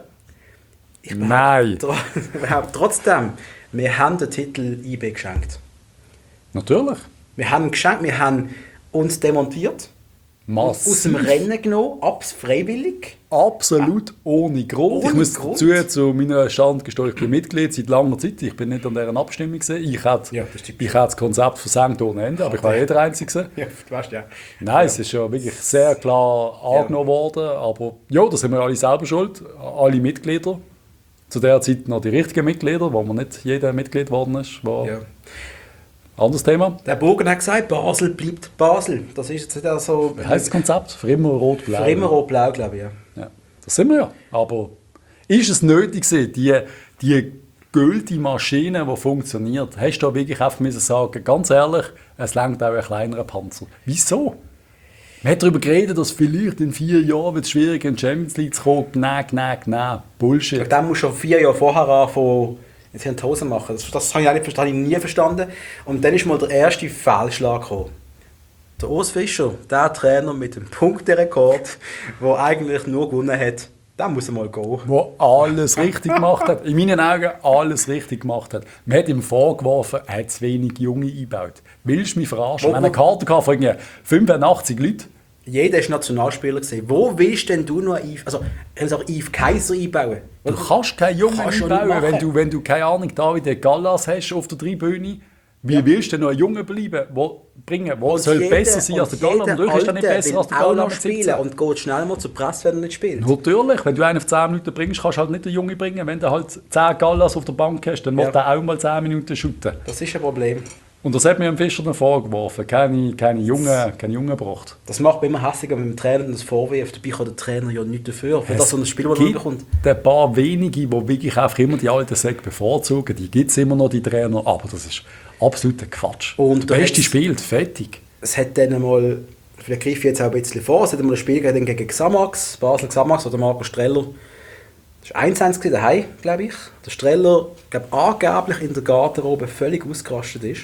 Ich Nein. behaupte, behaupte trotzdem, wir haben den Titel I B geschenkt. Natürlich. Wir haben ihn geschenkt, wir haben uns demontiert, Massiv. aus dem Rennen genommen, abs freiwillig. Absolut ohne Grund. Ohne ich muss Grund? dazu zu meiner Schande gestehen, ich bin Mitglied seit langer Zeit. Ich bin nicht an dieser Abstimmung gewesen. Ich hätte, Ja, das ist typisch. ich hätte das Konzept versenkt ohne Ende, aber ich war eh der Einzige gewesen. Ja, du weißt ja. Nein, es ist ja wirklich sehr klar angenommen worden. Aber ja, da sind wir alle selber schuld. Alle Mitglieder. Zu der Zeit noch die richtigen Mitglieder, wo man nicht jeder Mitglied geworden ist. War Ja. anderes Thema. Der Bogen hat gesagt, Basel bleibt Basel. Das ist jetzt nicht auch so... Wie heisst das Konzept? Für immer rot-blau. Für immer rot-blau, glaube ich. Ja. Ja, das sind wir ja. Aber ist es nötig gewesen, die, die gültige Maschine, die funktioniert, hast du da wirklich einfach müssen sagen, ganz ehrlich, es reicht auch ein kleinerer Panzer. Wieso? Man hat darüber geredet, dass vielleicht in vier Jahren wird es schwierig in die Champions League zu kommen. Nein, nein, nein. Bullshit. Dann musst du schon vier Jahre vorher anfangen, jetzt in die Hose machen. Das, das habe ich auch nicht verstanden, habe ich nie verstanden. Und dann ist mal der erste Fehlschlag gekommen. Der Urs Fischer, der Trainer mit dem Punkterekord, der eigentlich nur gewonnen hat, der muss mal gehen. Wo alles richtig gemacht hat. In meinen Augen alles richtig gemacht hat. Man hat ihm vorgeworfen, er hat zu wenig Junge eingebaut. Willst du mich verarschen? Wo- Wir haben eine Karte gehabt von irgendwie fünfundachtzig Leuten. Jeder war Nationalspieler gewesen. Wo willst denn du noch Yves, also ich sage, Yves Kaiser einbauen? Du kannst keinen Jungen Kannst du nicht einbauen, wenn machen. du, wenn du, keine Ahnung, David Gallas hast auf der Tribüne. Wie willst du denn noch einen Jungen bleiben, wo, bringen? Wo Und soll jeder- besser sein als der und Gallas? jeder Natürlich ist er nicht Alte besser will als der auch Gallas noch mit spielen siebzehn. und geht schnell mal zur Presse, wenn er nicht spielt. Natürlich, wenn du einen auf zehn Minuten bringst, kannst du halt nicht den Jungen bringen. Wenn du halt zehn Gallas auf der Bank hast, dann Ja. muss der auch mal zehn Minuten shooten. Das ist ein Problem. Und das hat mir am Fischer dann vorgeworfen. Keine, keine Jungen, keine Jungen gebracht. Das macht mich immer hässiger, wenn dem Trainer das vorwirft. Dabei kann der Trainer ja nichts dafür, für das so ein Spiel, das er gibt bekommt. ein paar wenige, die wirklich einfach immer die alten Säcke bevorzugen. Die gibt es immer noch, die Trainer. Aber das ist absoluter Quatsch. Und der da Beste hat's- spielt, fertig. Es hat dann mal, vielleicht greife ich jetzt auch ein bisschen vor, es hat mal ein Spiel gegeben gegen Xamax, Basel Xamax oder Marco Streller. Das war eins eins daheim, glaube ich. Der Streller, glaube angeblich in der Garderobe völlig ausgerastet ist.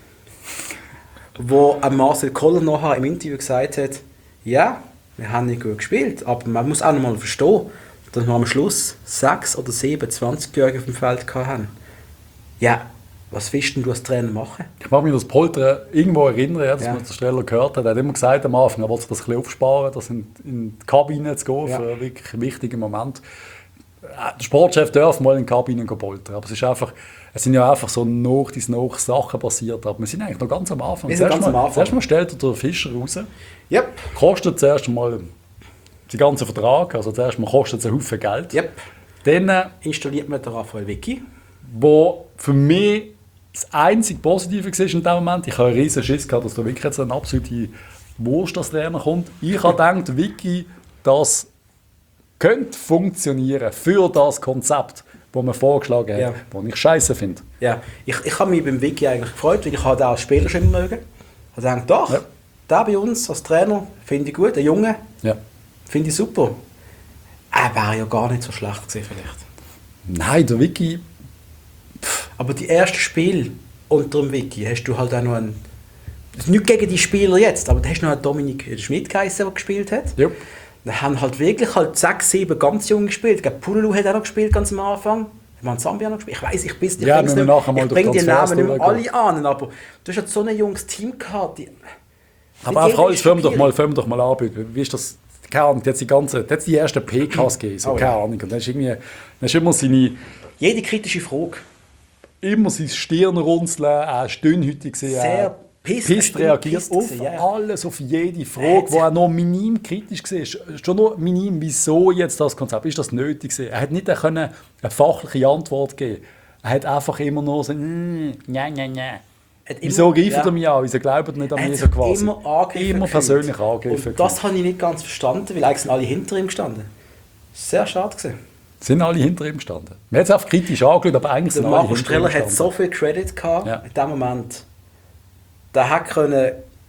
Wo ein Marcel Koller nachher im Interview gesagt hat, ja, wir haben nicht gut gespielt, aber man muss auch noch mal verstehen, dass wir am Schluss sechs oder sieben zwanzigjährige auf dem Feld hatten. Ja, was willst denn du als Trainer machen? Ich mag mich an das Poltern irgendwo erinnern, ja, dass Ja. man den Streller gehört hat. Er hat immer gesagt am Anfang, er wollte sich das ein bisschen aufsparen, das in, in die Kabine zu gehen, Ja. für einen wirklich wichtigen Moment. Der Sportchef darf mal in die Kabine gehen poltern, aber es ist einfach, es sind ja einfach so nach dies nach Sachen passiert, aber wir sind eigentlich noch ganz am Anfang. Wir sind Zuerst ganz mal, am Anfang. Zuerst mal stellt er den Fischer raus, Yep, kostet zuerst mal den ganzen Vertrag, also zuerst mal kostet es einen Haufen Geld. yep. Dann, äh, Installiert man den Raphael Vicky. wo für mich das einzige Positive war in dem Moment, ich habe einen riesen Schiss gehabt, dass da wirklich jetzt eine absolute Wurst als Trainer kommt. Ich habe gedacht, Vicky, das könnte funktionieren für das Konzept, das man vorgeschlagen hat, Ja. das ich scheiße finde. Ja, ich, ich habe mich beim Vicky eigentlich gefreut, weil ich habe den als Spieler schon immer mögen. Ich habe gedacht, doch, Ja. der bei uns als Trainer finde ich gut, der Junge Ja. finde ich super. Er wäre ja gar nicht so schlecht gewesen vielleicht. Nein, der Vicky, Aber die ersten Spiele unter dem Vicky hast du halt auch noch einen... Das ist nicht gegen die Spieler jetzt, aber da hast du noch einen Dominik Schmidt geheißen, der gespielt hat. ja. Da haben halt wirklich halt sechs, sieben ganz jung gespielt. Ich glaube, Pululu hat auch noch gespielt ganz am Anfang. Ich meine, Zambia noch gespielt. Ich weiß, ich bin es nicht. Ja, ich wenn wir nachher mal ich durch bringe die Transfers Namen nicht mehr durchgehen. alle an, aber du hast halt so ein junges Team gehabt. Die, Aber einfach alles, fangen wir doch mal, fangen wir doch mal an. Wie ist das? Keine Ahnung, jetzt die ganze, jetzt die ersten P Ks gegeben, so, Oh, keine ja. Ahnung. Und dann ist irgendwie, dann ist immer seine, Jede kritische Frage. immer sein Stirnrunzeln, er ist dünnhütig gewesen, Sehr er pisst- pisst reagiert pisst auf gewesen, ja, ja. alles, auf jede Er Frage, hat wo er noch minim kritisch war. Schon nur minim, wieso jetzt das Konzept, ist das nötig gewesen? Er hat nicht können eine fachliche Antwort geben. Er hat einfach immer nur so, mm, ja, ja, ja. Hat Wieso immer- greift ja. er mich an? Wieso glaubt er nicht an Er hat mich sich so quasi? immer angegriffen Immer gefühlt. persönlich angegriffen. Und das habe ich nicht ganz verstanden, weil eigentlich sind alle hinter ihm gestanden. Sehr schade gewesen. Sind alle hinter ihm gestanden. Man hat es einfach kritisch angeschaut, aber eigentlich Der sind alle Marco hinter ihm Streller hat gestanden. so viel Credit gehabt Ja. in dem Moment. Der hat können,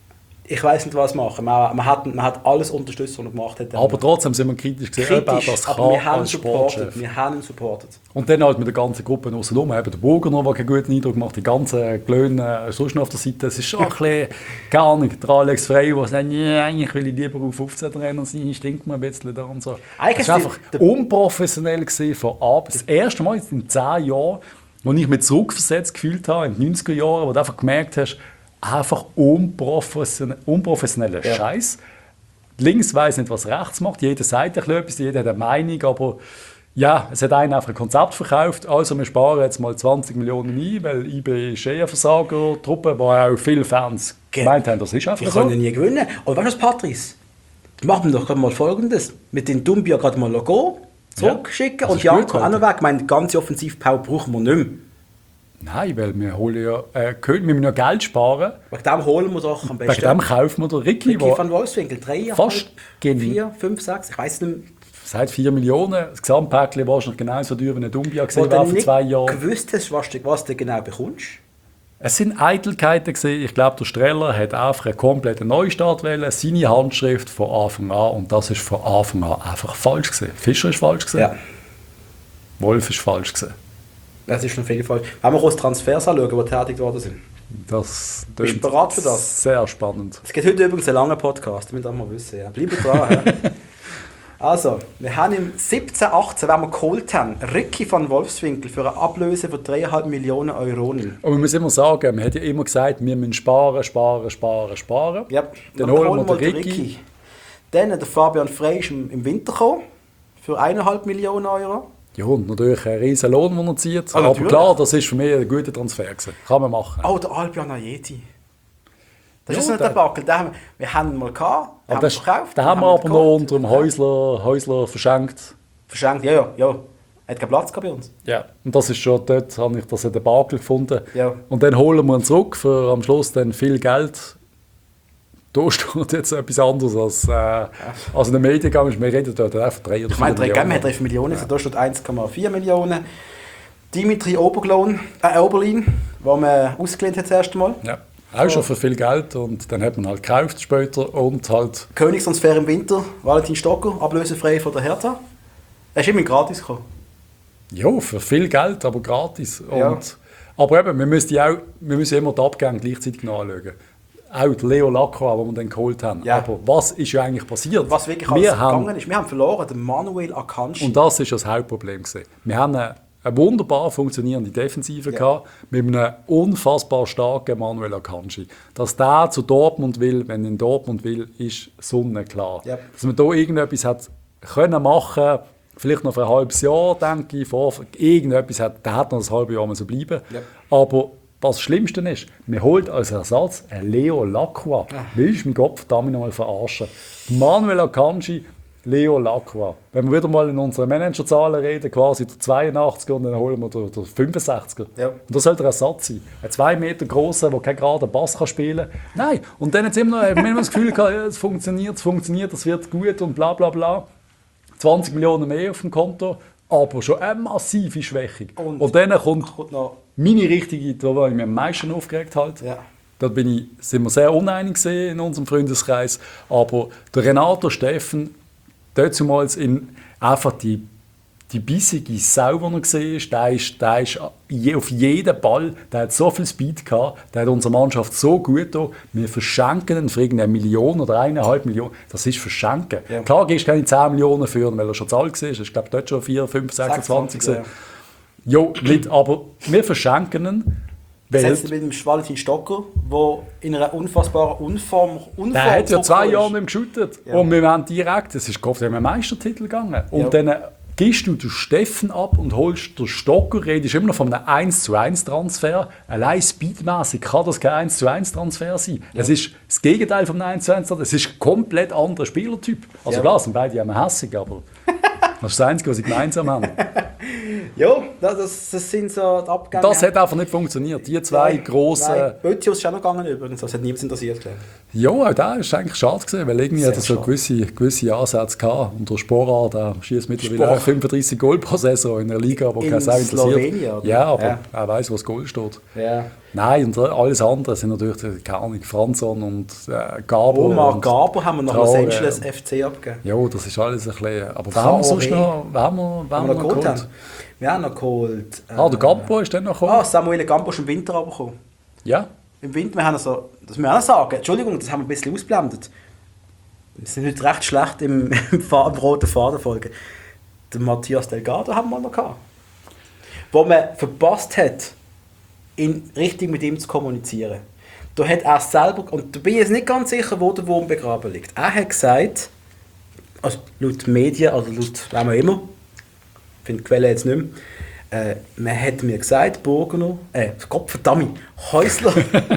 ich weiß nicht, was machen. Man, man, hat, man hat alles unterstützt, was er gemacht hat. Aber trotzdem sind wir kritisch gesehen, ob er Kritisch, das aber kann wir haben ihn als supportet. Sportchef. Wir haben ihn supportet. Und dann halt mit der ganzen Gruppe außenrum, eben der Burger noch, der keinen guten Eindruck macht, die ganzen Glöhnen sonst noch auf der Seite. Es ist schon ein bisschen gar nicht. Der Alex Frey, der sagt, ja, eigentlich will ich lieber auf fünfzehn Rennen sein, stinkt mir ein bisschen da und so. Es war einfach der, unprofessionell gewesen von A bis. Das erste Mal in zehn Jahren, wo ich mich zurückversetzt gefühlt habe, in den neunziger Jahren, wo du einfach gemerkt hast, einfach unprofessionell, unprofessioneller Ja. Scheiß. Links weiss nicht, was rechts macht. Jeder sagt etwas, jeder hat eine Meinung, aber ja, es hat einen einfach ein Konzept verkauft. Also wir sparen jetzt mal zwanzig Millionen ein, weil I B ist eh eine Versagertruppe, wo auch viele Fans Ge- gemeint haben, das ist einfach wir so. können ja nie gewinnen. Aber weißt du was, Patrice? Machen wir doch gerade mal Folgendes. Mit den Dumbia gerade mal Logo zurückschicken das und ist Janko gut, auch noch weg. Ich meine, die ganze Offensivpower brauchen wir nicht mehr. Nein, weil wir holen ja, äh, wir müssen ja Geld sparen. Wegen dem holen wir doch am Wegen besten. dem kaufen wir den Ricky, Ricky der van Wolfswinkel, drei, fast gegen- vier, fünf, sechs, ich weiß nicht mehr. seit vier Millionen. Das Gesamtpäckchen war wahrscheinlich genauso teuer wie ein Dumbia Wo gesehen du war vor nicht zwei Jahren. gewusst hast, was du, was du genau bekommst. Es sind Eitelkeiten gewesen. Ich glaube, der Streller hat einfach einen kompletten Neustart wählen, seine Handschrift von Anfang an, und das ist von Anfang an einfach falsch gewesen. Fischer ist falsch gewesen. Ja, Wolf ist falsch gewesen. das ist auf jeden Fall. Wenn wir uns Transfers anschauen, die getätigt worden sind. Das Bist du bereit für das? Sehr spannend. Es geht heute übrigens ein langer Podcast, damit wir mal wissen. Ja. Bleibt dran. Ja. Also, wir haben im siebzehn achtzehn, wenn wir geholt haben, Ricky van Wolfswinkel für eine Ablöse von drei Komma fünf Millionen Euro. Und man muss immer sagen, man hat ja immer gesagt, wir müssen sparen, sparen, sparen, sparen. Ja, Dann holen wir den Ricky. Dann der Fabian Frey ist im im Winter gekommen, für eineinhalb Millionen Euro. Ja, und natürlich ein riesen Lohn, den er zieht. Ah, Aber natürlich. klar, das ist für mich ein guter Transfer gewesen. Kann man machen. Oh, der Albion Ayeti. Das Ja, ist nicht der- der Backel. Den haben wir, wir haben ihn mal gehabt, den Aber haben das, wir verkauft. den haben wir ihn aber noch geholt. unter dem Häusler, Häusler verschenkt. Verschenkt, ja, ja, ja. Er hat keinen Platz gehabt bei uns. Ja. Und das ist schon, dort habe ich das in der Bakel gefunden. Ja. Und dann holen wir ihn zurück für am Schluss dann viel Geld. Da steht jetzt etwas anderes als, äh, als in den Medien gegangen ist. Wir reden dort einfach drei oder Ich meine, vier drei Millionen. drei Millionen, ja. Da steht eins Komma vier Millionen. Dimitri Oberglon, äh, Oberlin, den man ausgelehnt hat das erste Mal. Ja. Auch schon für viel Geld, und dann hat man halt gekauft später und halt... Königstransfer im Winter, Valentin Stocker, ablösefrei von der Hertha. Er ist immer gratis gekommen. Ja, für viel Geld, aber gratis. Ja. Und, aber eben, wir müssen, auch, wir müssen immer die Abgänge gleichzeitig noch anschauen. Auch der Leo Lacroix, den wir dann geholt haben. Ja. Aber was ist ja eigentlich passiert? Was wirklich alles wir haben, gegangen ist, wir haben verloren, den Manuel Akanji. Und das ist das Hauptproblem gewesen. Wir haben eine, eine wunderbar funktionierende Defensive Ja. gehabt, mit einem unfassbar starken Manuel Akanji. Dass der zu Dortmund will, wenn er in Dortmund will, ist sonnenklar. Ja. Dass man da irgendetwas hat können machen, vielleicht noch für ein halbes Jahr, denke ich, vor, irgendetwas hat, der hat noch ein halbes Jahr so bleiben. Ja. Aber was das Schlimmste ist, man holt als Ersatz einen Leo Lacroix. Ah. Willst du meinen Kopf damit noch mal verarschen? Manuel Akanji, Leo Lacroix. Wenn wir wieder mal in unseren Managerzahlen reden, quasi der zweiundachtziger, und dann holen wir den, den fünfundsechziger. Ja. Und das soll der Ersatz sein. Ein zwei Meter grosser, der keinen geraden Bass kann spielen kann. Nein, und dann hat es immer noch wir haben immer das Gefühl gehabt, ja, es funktioniert, es funktioniert, es wird gut und bla bla bla. zwanzig Millionen mehr auf dem Konto, aber schon eine massive Schwächung. Und, Und- dann kommt Kommt noch, meine richtige, da war ich mich am meisten aufgeregt halt. ja. Da bin ich, sind wir sehr uneinig gewesen in unserem Freundeskreis. Aber der Renato Steffen, damals in einfach die, die bissige Sau, die er gesehen ist, der ist, der ist je- auf jeden Ball, der hat so viel Speed gehabt, der hat unsere Mannschaft so gut getan. Wir verschenken ihn für irgendeine Million oder eineinhalb Millionen. Das ist verschenken. Ja. Klar gibst du keine zehn Millionen für, weil er schon zu alt war. Ich glaube, dort schon vier, fünf, sechsundzwanzig. ja. Jo, nicht, aber wir verschenken ihn. Weil Setzt mit dem Valentin Stocker, der in einer unfassbaren Unform, Unform der hat ja zwei zurückgekommen Jahre ist. nicht mehr geschüttet. Ja. Und wir waren direkt, das ist Gott, wir haben einen Meistertitel gegangen. Und Ja. dann gibst du den Steffen ab und holst den Stocker, redest immer noch von einem eins zu eins Transfer. Allein speedmäßig kann das kein eins zu eins Transfer sein. Es ist das Gegenteil vom eins zu eins Transfer. Es ist ein komplett anderer Spielertyp. Also Ja. klar, sind beide immer hässig, aber das ist das Einzige, was sie gemeinsam haben. Ja, das, das sind so die Abgänge. Das hat einfach nicht funktioniert. Die zwei Nein, grossen... Nein, Bötius ist auch noch gegangen übrigens, das hat niemand interessiert. Glaube ich. Ja, auch da ist eigentlich schade gewesen, weil irgendwie Sehr hat er so schade. gewisse, gewisse Ansätze gehabt. Und der Sporar, der schießt mittlerweile Sporar. auch fünfunddreißig Goal pro Saison in der Liga, aber In kein Sau interessiert. Slowenien, oder? Ja, aber Ja. er weiß, wo das Goal steht. Ja. Nein, und alles andere sind natürlich, die- keine Ahnung, Franzon und äh, Gaber. Omar und Gaber haben wir nach Traore. Los Angeles F C abgegeben. Ja, das ist alles ein bisschen... Aber wer haben wir sonst noch, wer haben wir, wer Haben wir noch geholt? Haben. Wir haben noch geholt... Äh, Ah, der Gampo ist dann noch gekommen. Ah, Samuel Gampo ist im Winter aber gekommen. Ja. Im Winter, wir haben also, das müssen wir auch sagen, Entschuldigung, das haben wir ein bisschen ausblendet. Wir sind heute recht schlecht im, im, Fa- im roten Faden folgen. Den Matthias Delgado haben wir noch gehabt. Wo man verpasst hat, in richtig mit ihm zu kommunizieren. Da hat er selber, und da bin ich jetzt nicht ganz sicher, wo der Wurm begraben liegt. Er hat gesagt, also laut Medien, also laut wem auch immer, ich finde die Quelle jetzt nicht mehr, äh, man hat mir gesagt, Burgener, äh, Gott verdammt, Häusler,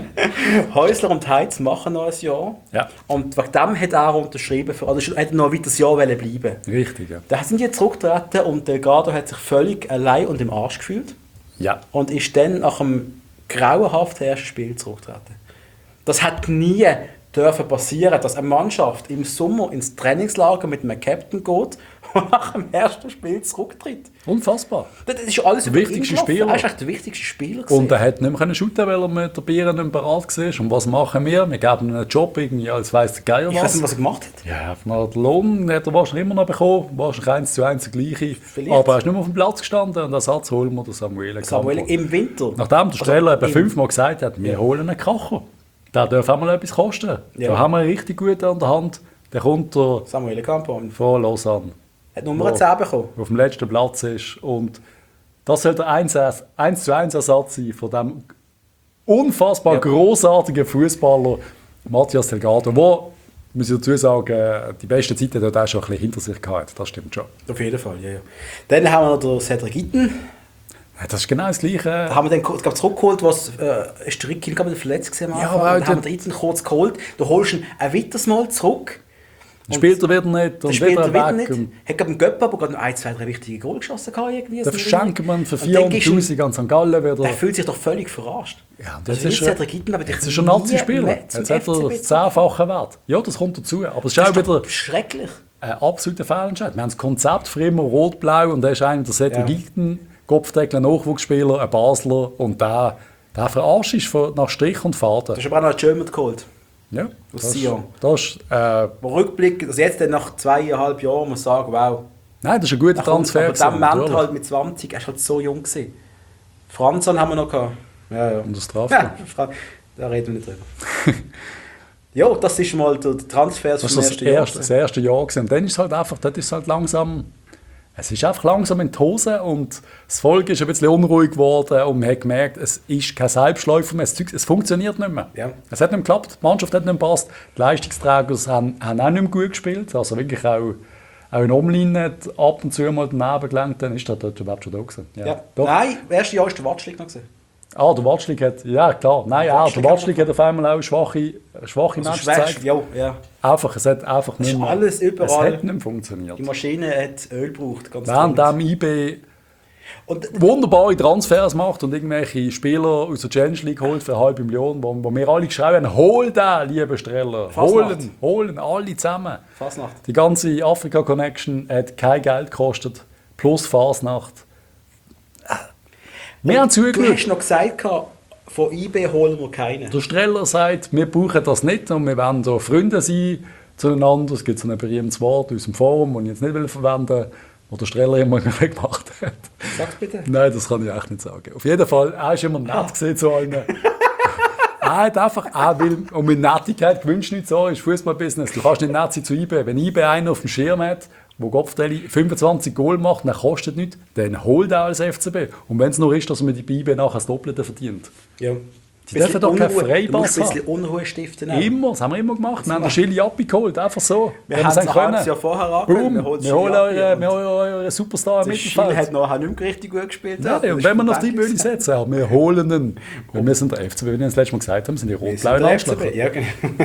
Häusler und Heitz machen noch ein Jahr. Ja. Und wegen dem hat er unterschrieben, für, also hat noch ein weiteres Jahr bleiben. Richtig, ja. Da sind die zurückgetreten und Delgado hat sich völlig allein und im Arsch gefühlt Ja. und ist dann nach einem grauenhaften ersten Spiel zurückgetreten. Das hat nie dürfen passieren, dass eine Mannschaft im Sommer ins Trainingslager mit einem Captain geht und nach dem ersten Spiel zurücktritt. Unfassbar. Das ist alles Der über ihn wichtigste gelaufen. Spieler. Er ist echt der wichtigste Spieler gewesen. Und er hat nicht mehr shooten, weil er mit der Bier nicht bereit war. Und was machen wir? Wir geben ihm einen Job, irgendwie, als weiss der Geier ich weiß was. nicht, was er gemacht hat. Ja, na, den Lohn hat er wahrscheinlich immer noch bekommen. Wahrscheinlich eins zu eins der gleiche. Vielleicht. Aber er ist nicht mehr auf dem Platz gestanden. Und Ersatz holen wir den Samuel Samuel Campo. im Winter. Nachdem der Streller Also eben im- fünfmal gesagt hat, wir Ja. holen einen Kocher. Der darf auch mal etwas kosten. Ja. Da haben wir einen richtig guten an der Hand. Der kommt der Samuel Campo von Lausanne, hat Nummer Wo- zehn bekommen. der auf dem letzten Platz ist. Und das soll der eins zu eins Ersatz sein von dem unfassbar Ja. grossartigen Fußballer Matthias Delgado, der, muss ich dazu sagen, die besten Zeiten dort auch schon ein bisschen hinter sich gehabt. Das stimmt schon. Auf jeden Fall, ja, ja. Dann haben wir noch den Cedric Itten. Ja, das ist genau das Gleiche. Da haben wir dann kurz- glaub, zurückgeholt, was äh, ist der Ricky gerade verletzt gewesen am Ja, Anfang. aber Dann auch haben wir der- den Itten kurz geholt. Da holst du ihn ein weiteres Mal zurück. Dann spielt er wieder nicht Dann und spielt wieder er wieder weg. nicht. Und Hat gerade im Göpp aber gerade noch ein, zwei, drei wichtige Goal geschossen gehabt irgendwie. dann so verschenkt man für Und dann gibst du ihm- vierhunderttausend an Sankt Gallen wieder. Der fühlt sich doch völlig verarscht. Ja, und Also jetzt ist jetzt er- Cedric Itten, aber Jetzt ist er Nazi-Spieler. Jetzt hat er den zehnfachen Wert. Ja, das kommt dazu. Aber es ist auch wieder schrecklich. ein absoluter Fehlentscheid. Wir haben das Konzept für immer rot-blau und er ist einer der Cedric Ja. Itten, Kopfdeckel, Nachwuchsspieler, ein Basler und der, der verarscht ist von, nach Strich und Faden. Du hast aber auch noch einen German geholt. Ja, Aus das, ist- Sion. das ist, äh, Wo rückblickend, also jetzt dann nach zweieinhalb Jahren muss man sagen, wow. nein, das ist ein guter Da kommt- Transfer. Aber der gewesen, Moment natürlich. halt mit zwanzig, er war halt so jung gewesen. Franzon haben wir noch gehabt. Ja, ja. Und das Strafel. Ja, Fra- da reden wir nicht drüber. Ja, das ist mal der Transfer Das vom war das ersten Jahr. erste, das erste Jahr. Gewesen. Und dann ist es halt einfach, dort ist es halt langsam, es ist einfach langsam in die Hose und das Volk ist ein bisschen unruhig geworden und man hat gemerkt, es ist kein Selbstläufer mehr, es, es funktioniert nicht mehr. Ja. Es hat nicht mehr geklappt, die Mannschaft hat nicht mehr gepasst, die Leistungsträger haben, haben auch nicht mehr gut gespielt, also wirklich auch, auch in Omlin hat ab und zu mal daneben gelenkt, dann ist er dort überhaupt schon da gewesen. Ja. Ja. Doch. Nein, das erste Jahr war der Watschlik noch. Gewesen. Ah, der Watschlik hat, ja klar, nein, Der ja, Watschlik der hat Watschlik hat auf einmal auch schwache, schwache Also Matches schwer, gezeigt. ja, ja. Einfach, es hat einfach ist nicht mehr, alles überall. es hat nicht mehr funktioniert. Die Maschine hat Öl gebraucht. Ganz Während dringend. dem I B Und wunderbare Transfers macht und irgendwelche Spieler aus der Champions League holt für eine halbe Million, wo, wo wir alle geschrieben haben, hol den, liebe Streller, Fasnacht. holen, holen, alle zusammen. Fasnacht. Die ganze Afrika-Connection hat kein Geld gekostet, plus Fasnacht. Wir haben Du zugeschaut. hast noch gesagt, gehabt, von I B holen wir keinen. Der Streller sagt, wir brauchen das nicht und wir wollen so Freunde sein zueinander. Es gibt so ein berühmtes Wort aus dem Forum, das ich jetzt nicht will verwenden will, das der Streller immer gemacht hat. Sag's bitte. Nein, das kann ich echt nicht sagen. Auf jeden Fall, er ist immer nett gesehen zu allen. Er hat einfach, er will, und mit Nettigkeit gewünscht nicht so, ist Fußballbusiness. Du kannst nicht nett sein zu I B. Wenn I B einen auf dem Schirm hat, wo Kopfdeli fünfundzwanzig Goal macht, dann kostet nichts, dann holt er als F C B. Und wenn es nur ist, dass man die I B nachher das Doppelte verdient. Ja. Die dürfen doch keinen Unruhe- Du musst Freipass ein bisschen haben. Unruhe stiften. auch. Immer, das haben wir immer gemacht. Wir haben den Schili abgeholt, einfach so. Wir Wenn haben es es ein können. halbes Jahr vorher Boom, angehört. wir holen, wir holen eure, wir holen eure Superstar im Der Schiel Mittelfeld. hat nachher nicht mehr richtig gut gespielt. Nein, Das und ist wenn wir noch die Bank Bühne gewesen. setzen, ja, wir holen ihn. Weil wir sind der F C B, wie wir das letzte Mal gesagt haben, sind die Wir sind rot-blauen der F C Arschlöcher. B. Ja, genau.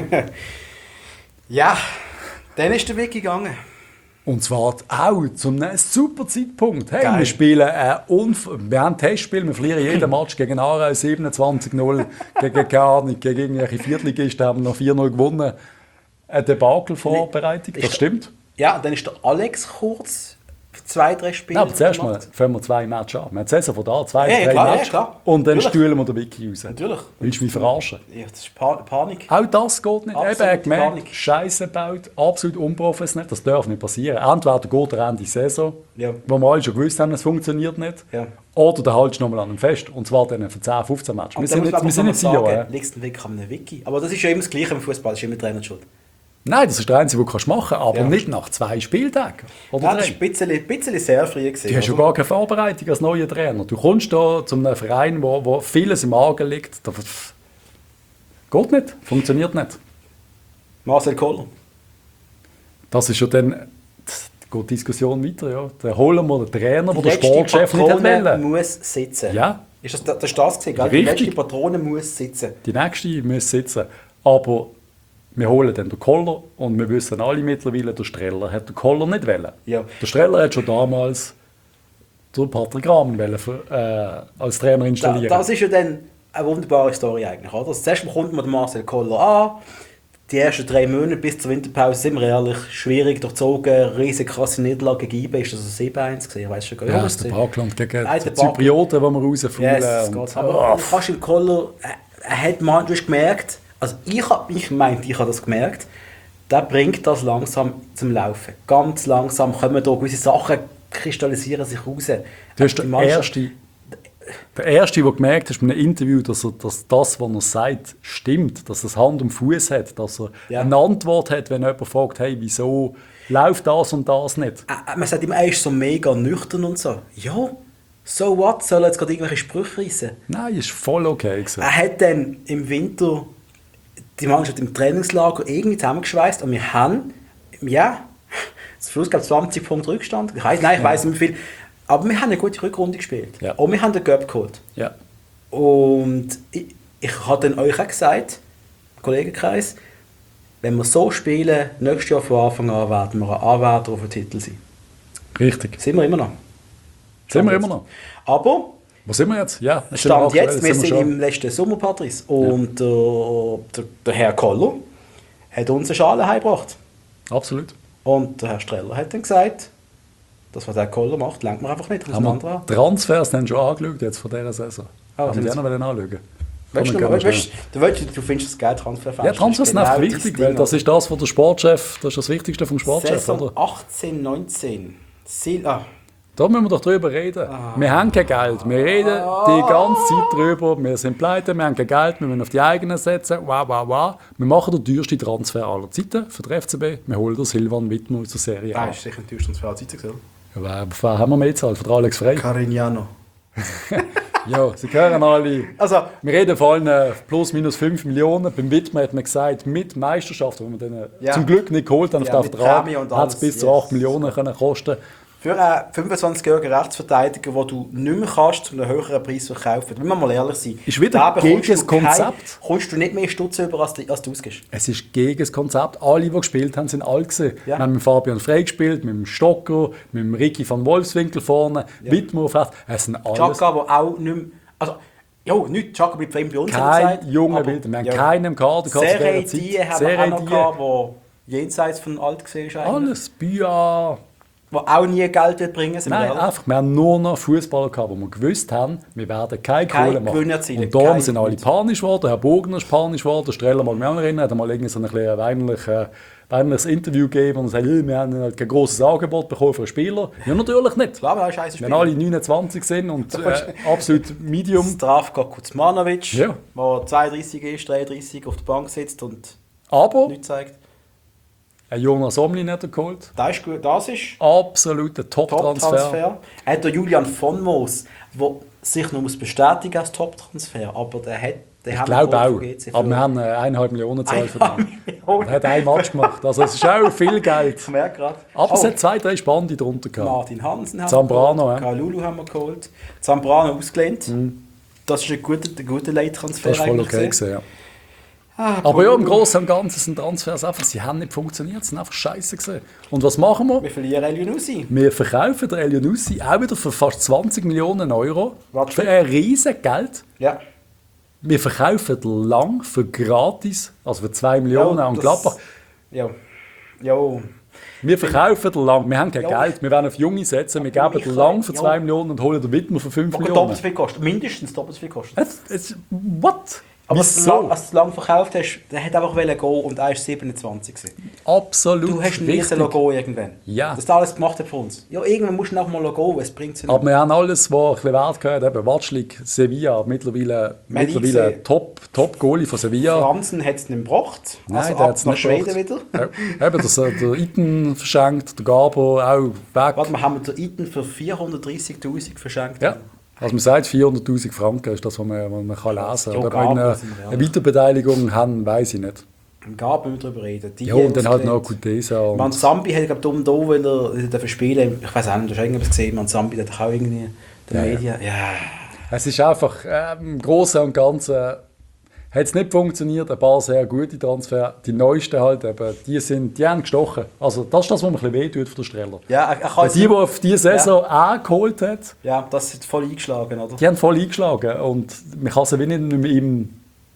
Ja, dann ist der Weg gegangen. Und zwar auch zum einem super Zeitpunkt. Hey, Geil. wir spielen ein Unf wir haben ein Testspiel, wir verlieren jeden Match gegen Aarau siebenundzwanzig null, gegen Garnik, gegen irgendwelche Viertligisten haben wir noch vier null gewonnen. Eine Debakel-Vorbereitung, Ich- das stimmt. Ja, und dann ist der Alex kurz zwei, drei Spiele. Nein, aber zuerst mal fangen wir zwei Matches an. Wir haben die Saison von da, zwei, Ja, ja, drei klar, ja, Matches. klar. Und dann Natürlich. stühlen wir den Wiki raus. Natürlich. Willst du mich verarschen? Ja, das ist pa Panik. Auch das geht nicht. Eben, Absolute er hat gemerkt, Panik. Scheiße baut, absolut unprofessionell. Das darf nicht passieren. Entweder geht er Ende Saison, Ja. wo wir alle schon gewusst haben, es funktioniert nicht. Ja. Oder du haltest nochmal an einem Fest. Und zwar dann für zehn, fünfzehn Matches. Wir Und sind dann nicht, wir muss sind man nicht sagen, Sio. liegt es wirklich an einem Wiki. Aber das ist ja immer das Gleiche im Fußball, das ist immer Trainer schuld. Nein, das ist der Einzige, was du machen kannst, aber Ja. nicht nach zwei Spieltagen. Oder Nein, das drei. war ein bisschen, ein bisschen sehr früh. Gewesen, Du hast ja oder? gar keine Vorbereitung als neuer Trainer. Du kommst da zu einem Verein, wo, wo vieles im Argen liegt. Das geht nicht, funktioniert nicht. Marcel Koller. Das ist ja dann, das geht die Diskussion weiter. Ja. Dann holen wir den Trainer, der Die der Sportchef letzte nicht hat Patrone wollen. muss sitzen. Ja. Ist das, das ist das gewesen, gell? Die Richtig. letzte Patrone muss sitzen. Die nächste muss sitzen. Aber wir holen dann den Koller und wir wissen alle mittlerweile, der Streller hat den Koller nicht wollen. Ja. Der Streller hat schon damals den Patrick Rahmen wollen für, äh, als Trainer Da, installieren. das ist ja dann eine wunderbare Story eigentlich. Oder? Zuerst kommt man den Marcel Koller an. Die ersten drei Monate bis zur Winterpause sind wir ehrlich schwierig durchzogen. Riesige krasse Niederlage gegen I B. Ist das ein sieben eins gewesen? Ich weiß schon gar nicht. Ja, das ist der Parkland gegen Nein, die der Park- Zyprioten, die wir rausfallen. Yes, Gott. Aber du kannst im Koller, er, er hat man, du hast gemerkt, also ich habe ich meint, ich habe das gemerkt, der bringt das langsam zum Laufen. Ganz langsam kommen da gewisse Sachen, kristallisieren sich raus. Du hast Die der Mannschaft- Erste, der Erste, der gemerkt hat bei einem Interview, dass, er, dass das, was er sagt, stimmt, dass er es Hand und Fuß hat, dass er Ja. eine Antwort hat, wenn jemand fragt, hey, wieso läuft das und das nicht. Äh, Man sagt immer, er ist so mega nüchtern und so. Ja, so what? Soll er jetzt gerade irgendwelche Sprüche reissen? Nein, ist voll okay gewesen. Er hat dann im Winter die Mannschaft im Trainingslager irgendwie zusammengeschweißt und wir haben, ja, zum Schluss gab es zwanzig Punkte Rückstand. Ich weiss, nein, ich weiß nicht wie viel. Aber wir haben eine gute Rückrunde gespielt. Ja. Und wir haben den Cup geholt. Ja. Und ich, ich habe dann euch auch gesagt, im Kollegenkreis, wenn wir so spielen, nächstes Jahr von Anfang an werden wir ein Anwärter auf den Titel sein. Richtig. Sind wir immer noch. Sind wir immer noch. Aber Wo sind wir jetzt? Ja, sind Stand aktuell, jetzt, wir sind schon. im letzten Sommer, Patrice. Und äh, der, der Herr Koller hat uns eine Schale heimgebracht. Absolut. Und der Herr Streller hat dann gesagt, das, was der Koller macht, lenkt man einfach nicht. Muss Haben man wir andere an. Transfers dann schon angeschaut jetzt von dieser Saison? Ah, Haben wir die sind auch noch anschauen? Weißt du, Komm, weißt, wir weißt, du, weißt, du findest das geil, Transferfenster. Ja, Transfers sind Genau einfach dein wichtig, Ding. weil das ist das, was der Sportchef, das ist das Wichtigste vom Sportchef, Saison oder? achtzehn, neunzehn. Sil ah, Da müssen wir doch drüber reden. Ah. Wir haben kein Geld. Wir reden die ganze Zeit drüber. Wir sind pleite, wir haben kein Geld, wir müssen auf die eigenen setzen. Wow, wow, wow. Wir machen den teuersten Transfer aller Zeiten für den F C B. Wir holen den Silvan Wittmer aus der Serie A. das ist sicher ein Transfer aller Zeiten gesehen. Ja, wer, wer haben wir mehr gezahlt? Für den Alex Frey? Carignano. Ja, sie hören alle. Also, Wir reden vor allem äh, plus minus fünf Millionen. Beim Wittmer hat man gesagt, mit Meisterschaft, wo wir den äh, Ja. zum Glück nicht geholt haben Ja, auf mit den Vertrag, Prämie und hat es alles, bis zu yes. acht Millionen können kosten. für einen fünfundzwanzigjährigen Rechtsverteidiger, den du nicht mehr kannst, zu einem höheren Preis verkaufen. Da müssen wir mal ehrlich sein. Ist wieder Da bekommst gegen das du kein- Konzept. Kommst du nicht mehr Stutz über, als du, als du ausgibst. Es ist gegen das Konzept. Alle, die gespielt haben, sind alt gewesen. Ja. Wir haben mit Fabian Frey gespielt, mit dem Stocker, mit dem Ricky van Wolfswinkel vorne, Ja. Wittmer auf rechts. Es sind alles Chaka, der auch nicht mehr... Also, ja, nicht Chaka bleibt fremd bei uns. kein Zeit, junger aber- Wilder. Wir haben ja. keinen im Kader gehabt zu Serie dieser die Zeit. haben wir auch Serie noch die. gehabt, wo jenseits von alt gesehen ist eigentlich. Alles. Bia. Wo auch nie Geld wird bringen. sind wir Nein, ehrlich. einfach, wir haben nur noch Fußballer gehabt, wo wir gewusst haben, wir werden keine Kein Kohle machen. Gewinn erzielen, Und darum kein sind alle Gewinn. panisch geworden. Herr Bogner ist panisch geworden. Der Streller mag mich auch noch erinnern, hat einmal irgendwie so ein bisschen weinerlich, äh, weinerliches Interview gegeben und sagt, wir haben halt kein grosses Angebot bekommen für einen Spieler. Ja, natürlich nicht. Klar, wir haben scheiße Wenn alle neunundzwanzig sind und äh, absolut Medium. Zdravko Kuzmanovic, Ja. der zweiunddreißig ist, dreiunddreißig auf der Bank sitzt und Aber nichts zeigt. ein Jonas Omlin hat er geholt. Das ist gut. Das ist Absoluter Top-Transfer. Top-Transfer. Er hat der Julian von Moos, der sich noch muss bestätigen als Top-Transfer, aber der hat... Der Ich glaube auch. Aber wir haben äh, eineinhalb Millionen gezahlt für den. Er hat ein Match gemacht. Also es ist auch viel Geld. Ich merke gerade. Aber es Oh, hat zwei, drei Spannende drunter gehabt. Martin Hansen haben Zambrano, wir ja. geholt, Kalulu haben wir geholt, Zambrano ausgelehnt. Das ist ein guter, ein guter Late-Transfer Das war voll eigentlich okay gewesen. gewesen, ja. Ah, Aber ja, im Kalulu. Großen und Ganzen sind Transfers einfach, sie haben nicht funktioniert, sie sind einfach scheiße gewesen. Und was machen wir? Wir verlieren Elionussi. Wir verkaufen den Elionussi auch wieder für fast zwanzig Millionen Euro. Was? Für ein riesen Geld. Ja. Wir verkaufen den lang für gratis, also für zwei Millionen an das- Gladbach. Ja. Ja. Wir verkaufen den lang, wir haben kein Ja. Geld, wir werden auf Junge setzen, wir Aber geben ich den kann- lang für ja. zwei Millionen und holen den Wittmer für fünf Was Millionen. doppelt so viel kostet. Mindestens doppelt so viel kostet. Es, es, what? Aber als du Wieso? lang, als du lang verkauft hast, der hat einfach gehen und er war siebenundzwanzig. gewesen. Absolut Du hast nie richtig. Logo irgendwann. Ja. Das alles gemacht hat für uns. Ja, irgendwann musst du noch mal Logo, es bringt es nicht. Aber wir haben alles, was ein bisschen Wert gehört, eben Watschlik, Sevilla, mittlerweile, Man hat mittlerweile gesehen. Top, Top Goalie von Sevilla. Franzen hat es nicht gebracht. Nein, Also der ab hat es nach nicht Schweden gebracht. wieder. Ja, eben, das, äh, der Iten verschenkt, der Gabo auch weg. Warte mal, haben wir den Iten für vierhundertdreißigtausend verschenkt? Ja. Also man sagt, vierhunderttausend Franken ist das, was man, was man kann lesen Ja, kann. Oder Gabo ob wir eine, sind wir, ja. eine Weiterbeteiligung haben, weiß ich nicht. Im Gab müssen wir darüber reden. Die Ja, und dann halt noch ausgelehnt. Kutesa. und- Man Zambi hat glaube dumm da, weil er er darf spielen. Ich weiß auch nicht, du hast irgendwas gesehen. Man Zambi hat auch irgendwie den Ja, ja. Medien. Ja. Es ist einfach, äh, im Großen und Ganzen hat es nicht funktioniert. Ein paar sehr gute Transfer. Die neuesten halt, eben, die, sind, die haben gestochen. Also das ist das, was mir ein bisschen wehtut von der Streller. Ja, er, er kann Weil jetzt die, die nicht- auf diese Saison auch geholt hat, ja, das ist voll eingeschlagen, oder? die haben voll eingeschlagen. Und man kann sie wie nicht mit ihm...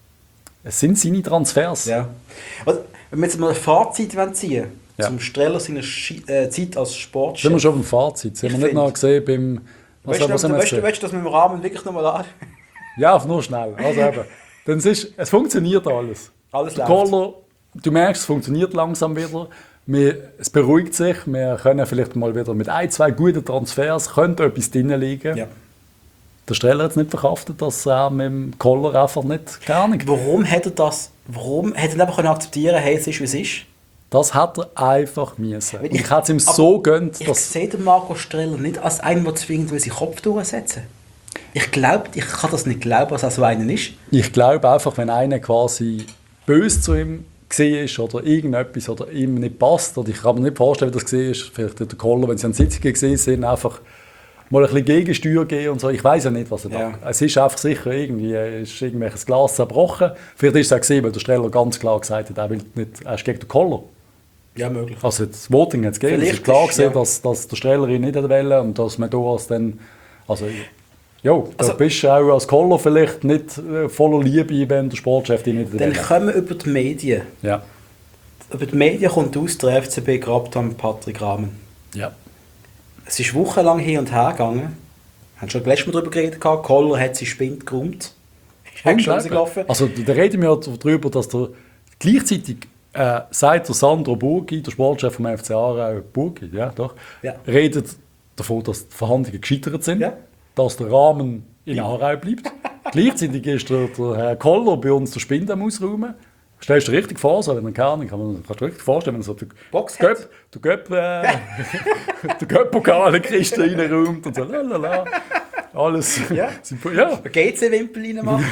Es sind seine Transfers. Ja. Also, wenn wir jetzt mal ein Fazit ziehen wollen, Ja. zum Streller seiner Schi äh, Zeit als Sportchef. Sind wir schon beim Fazit? Sind Ich wir nicht find- noch gesehen beim... Was, Weißt du, was haben wir weißt, jetzt du, weißt du, dass wir im Rahmen wirklich nochmal an? Ja, nur schnell. Also eben, dann es, ist, es funktioniert alles. Alles Der läuft. Koller, du merkst, es funktioniert langsam wieder. Wir, es beruhigt sich. Wir können vielleicht mal wieder mit ein, zwei guten Transfers könnte etwas drin liegen. Ja. Der Streller hat es nicht verkraftet, dass er mit dem Koller einfach nicht, keine Ahnung. Warum hätte er das, warum hätte er nicht einfach akzeptieren können, hey, es ist, wie es ist? Das hat er einfach müssen. Weil Und ich, ich- hätte es ihm aber so gönnt, Ich dass... sehe den Marco Streller nicht als einen, der zwingend seinen Kopf durchsetzen will. Ich glaube, ich kann das nicht glauben, dass er so einer ist. Ich glaube einfach, wenn einer quasi böse zu ihm gesehen ist oder irgendetwas oder ihm nicht passt, oder ich kann mir nicht vorstellen, wie das gesehen ist, vielleicht hat der Koller, wenn sie an Sitzungen gesehen sind, einfach mal ein bisschen Gegensteuer geben und so. Ich weiß ja nicht, was er Ja. da... Es ist einfach sicher irgendwie, äh, ist irgendwelches Glas zerbrochen. Vielleicht ist es auch gesehen, weil der Streller ganz klar gesagt hat, er will nicht, er ist gegen den Koller. Ja, möglich. Also das Voting hat es gegeben. Es Vielleicht ist klar ist- gesehen, ja. dass, dass der Streller ihn nicht wollte und dass man da als dann... Also, jo, da Also- bist du auch als Koller vielleicht nicht äh, voller Liebe, wenn der Sportchef dich nicht Dann will. kommen wir über die Medien. Ja. Über die Medien kommt aus, der F C B grabt am Patrick Rahmen. Ja. Es ist wochenlang hin und her gegangen. Wir haben schon letztes Mal darüber geredet. Koller hat sie Spind geräumt. Ist auch schon rausgelaufen. Also da reden wir darüber, dass der gleichzeitig äh, sagt der Sandro Burgi, der Sportchef vom F C Aarau, Burgi, ja doch, Ja. redet davon, dass die Verhandlungen gescheitert sind, Ja. dass der Rahmen in Aarau bleibt. Gleichzeitig ist der, der Herr Koller bei uns der Spind am Ausräumen. Stellst du dir richtig vor, so, wenn man keine Ahnung, kann man kannst du dir richtig vorstellen, wenn so der Box der hat. Göpp, der Göpp, äh, der Göpp-Pokal in Christen reinräumt und so, lalala. Alles. Ja. ja. Ein G C-Wimpel reinmachen.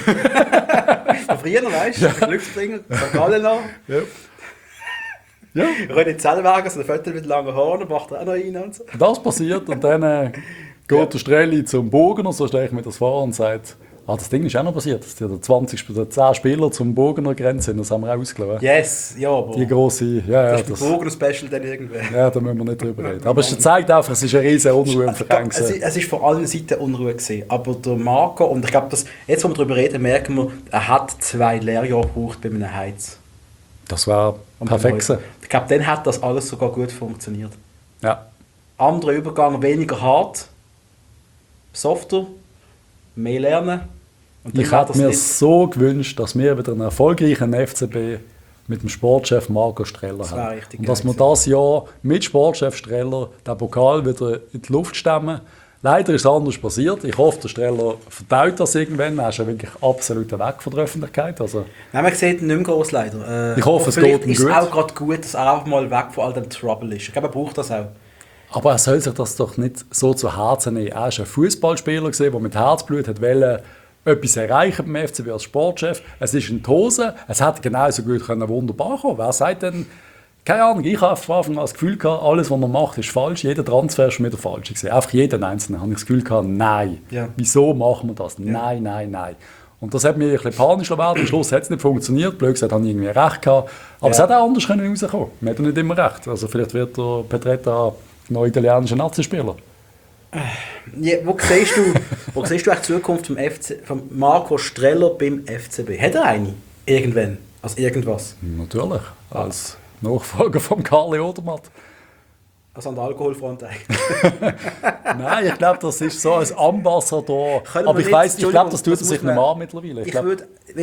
Von früher, weißt du? Ja. Glücksbringer, Sankt Gallen noch. Ja. Ja. René Zellweger, so ein Viertel mit langen Haaren, macht er auch noch rein und so. Das passiert und dann äh, geht Ja. der Strelli zum Burgener, so stelle ich mir das vor, und sagt, ah, das Ding ist auch noch passiert, dass die der zwanzig, der zehn Spieler zum Burgener gerannt sind, das haben wir auch ausgelassen. Yes, ja, aber Die grosse, ja, ja, das ist das, ein Burgen-Special dann irgendwann. ja, da müssen wir nicht drüber reden. Aber es zeigt einfach, es ist eine riesige Unruhe im Es, Verein. es, es ist von allen Seiten Unruhe gewesen. Aber der Marco, und ich glaube, dass jetzt, wo wir darüber reden, merken wir, er hat zwei Lehrjahre gebraucht bei einem Heiz. Das war Und perfekt gewesen. Ich glaube, dann hat das alles sogar gut funktioniert. Ja. Anderer Übergang, weniger hart, softer, mehr lernen. Und dann Ich war hätte das mir nicht- so gewünscht, dass wir wieder einen erfolgreichen F C B mit dem Sportchef Marco Streller Das wäre haben. richtig Und dass geil wir das Jahr mit Sportchef Streller den Pokal wieder in die Luft stemmen. Leider ist es anders passiert. Ich hoffe, der Streller verdaut das irgendwann. Er ist ja wirklich absolut weg von der Öffentlichkeit. Also, Nein, man sieht ihn nicht mehr groß leider. Äh, Ich hoffe, es vielleicht geht ihm ist es gut. auch gerade gut, dass er einfach mal weg von all dem Trouble ist. Ich glaube, er braucht das auch. aber er soll sich das doch nicht so zu Herzen nehmen. Er war ein Fußballspieler, der mit Herzblut hat wollte, etwas erreichen beim F C B als Sportchef. Es ist in die Hose. Es hätte genauso gut können wunderbar kommen. Wer sagt denn, keine Ahnung, ich habe von Anfang an das Gefühl gehabt, alles, was man macht, ist falsch. Jeder Transfer ist schon wieder falsch gewesen. Einfach jeden Einzelnen habe ich das Gefühl gehabt, nein. Ja. Wieso machen wir das? Nein, nein, nein. Und das hat mich ein bisschen panisch werden. Am Schluss hat es nicht funktioniert. Blöd gesagt, habe ich irgendwie recht gehabt. Aber Ja. es hätte auch anders können rauskommen. Man hat ja nicht immer recht. Also vielleicht wird der Petretta ein neuer italienischer Nazispieler. Ja, wo siehst du, wo siehst du eigentlich die Zukunft vom, F C, vom Marco Streller beim F C B? Hat er eine? Irgendwann? Also irgendwas? Natürlich. Als Nachfolger von Karli Odermatt. Also an der Alkoholfront eigentlich. Nein, ich glaube, das ist so ein Ambassador. Können Aber wir ich nicht- weiss, ich glaube, das tut er das sich muss nicht man- mehr an mittlerweile. Ich Ich glaub, würde...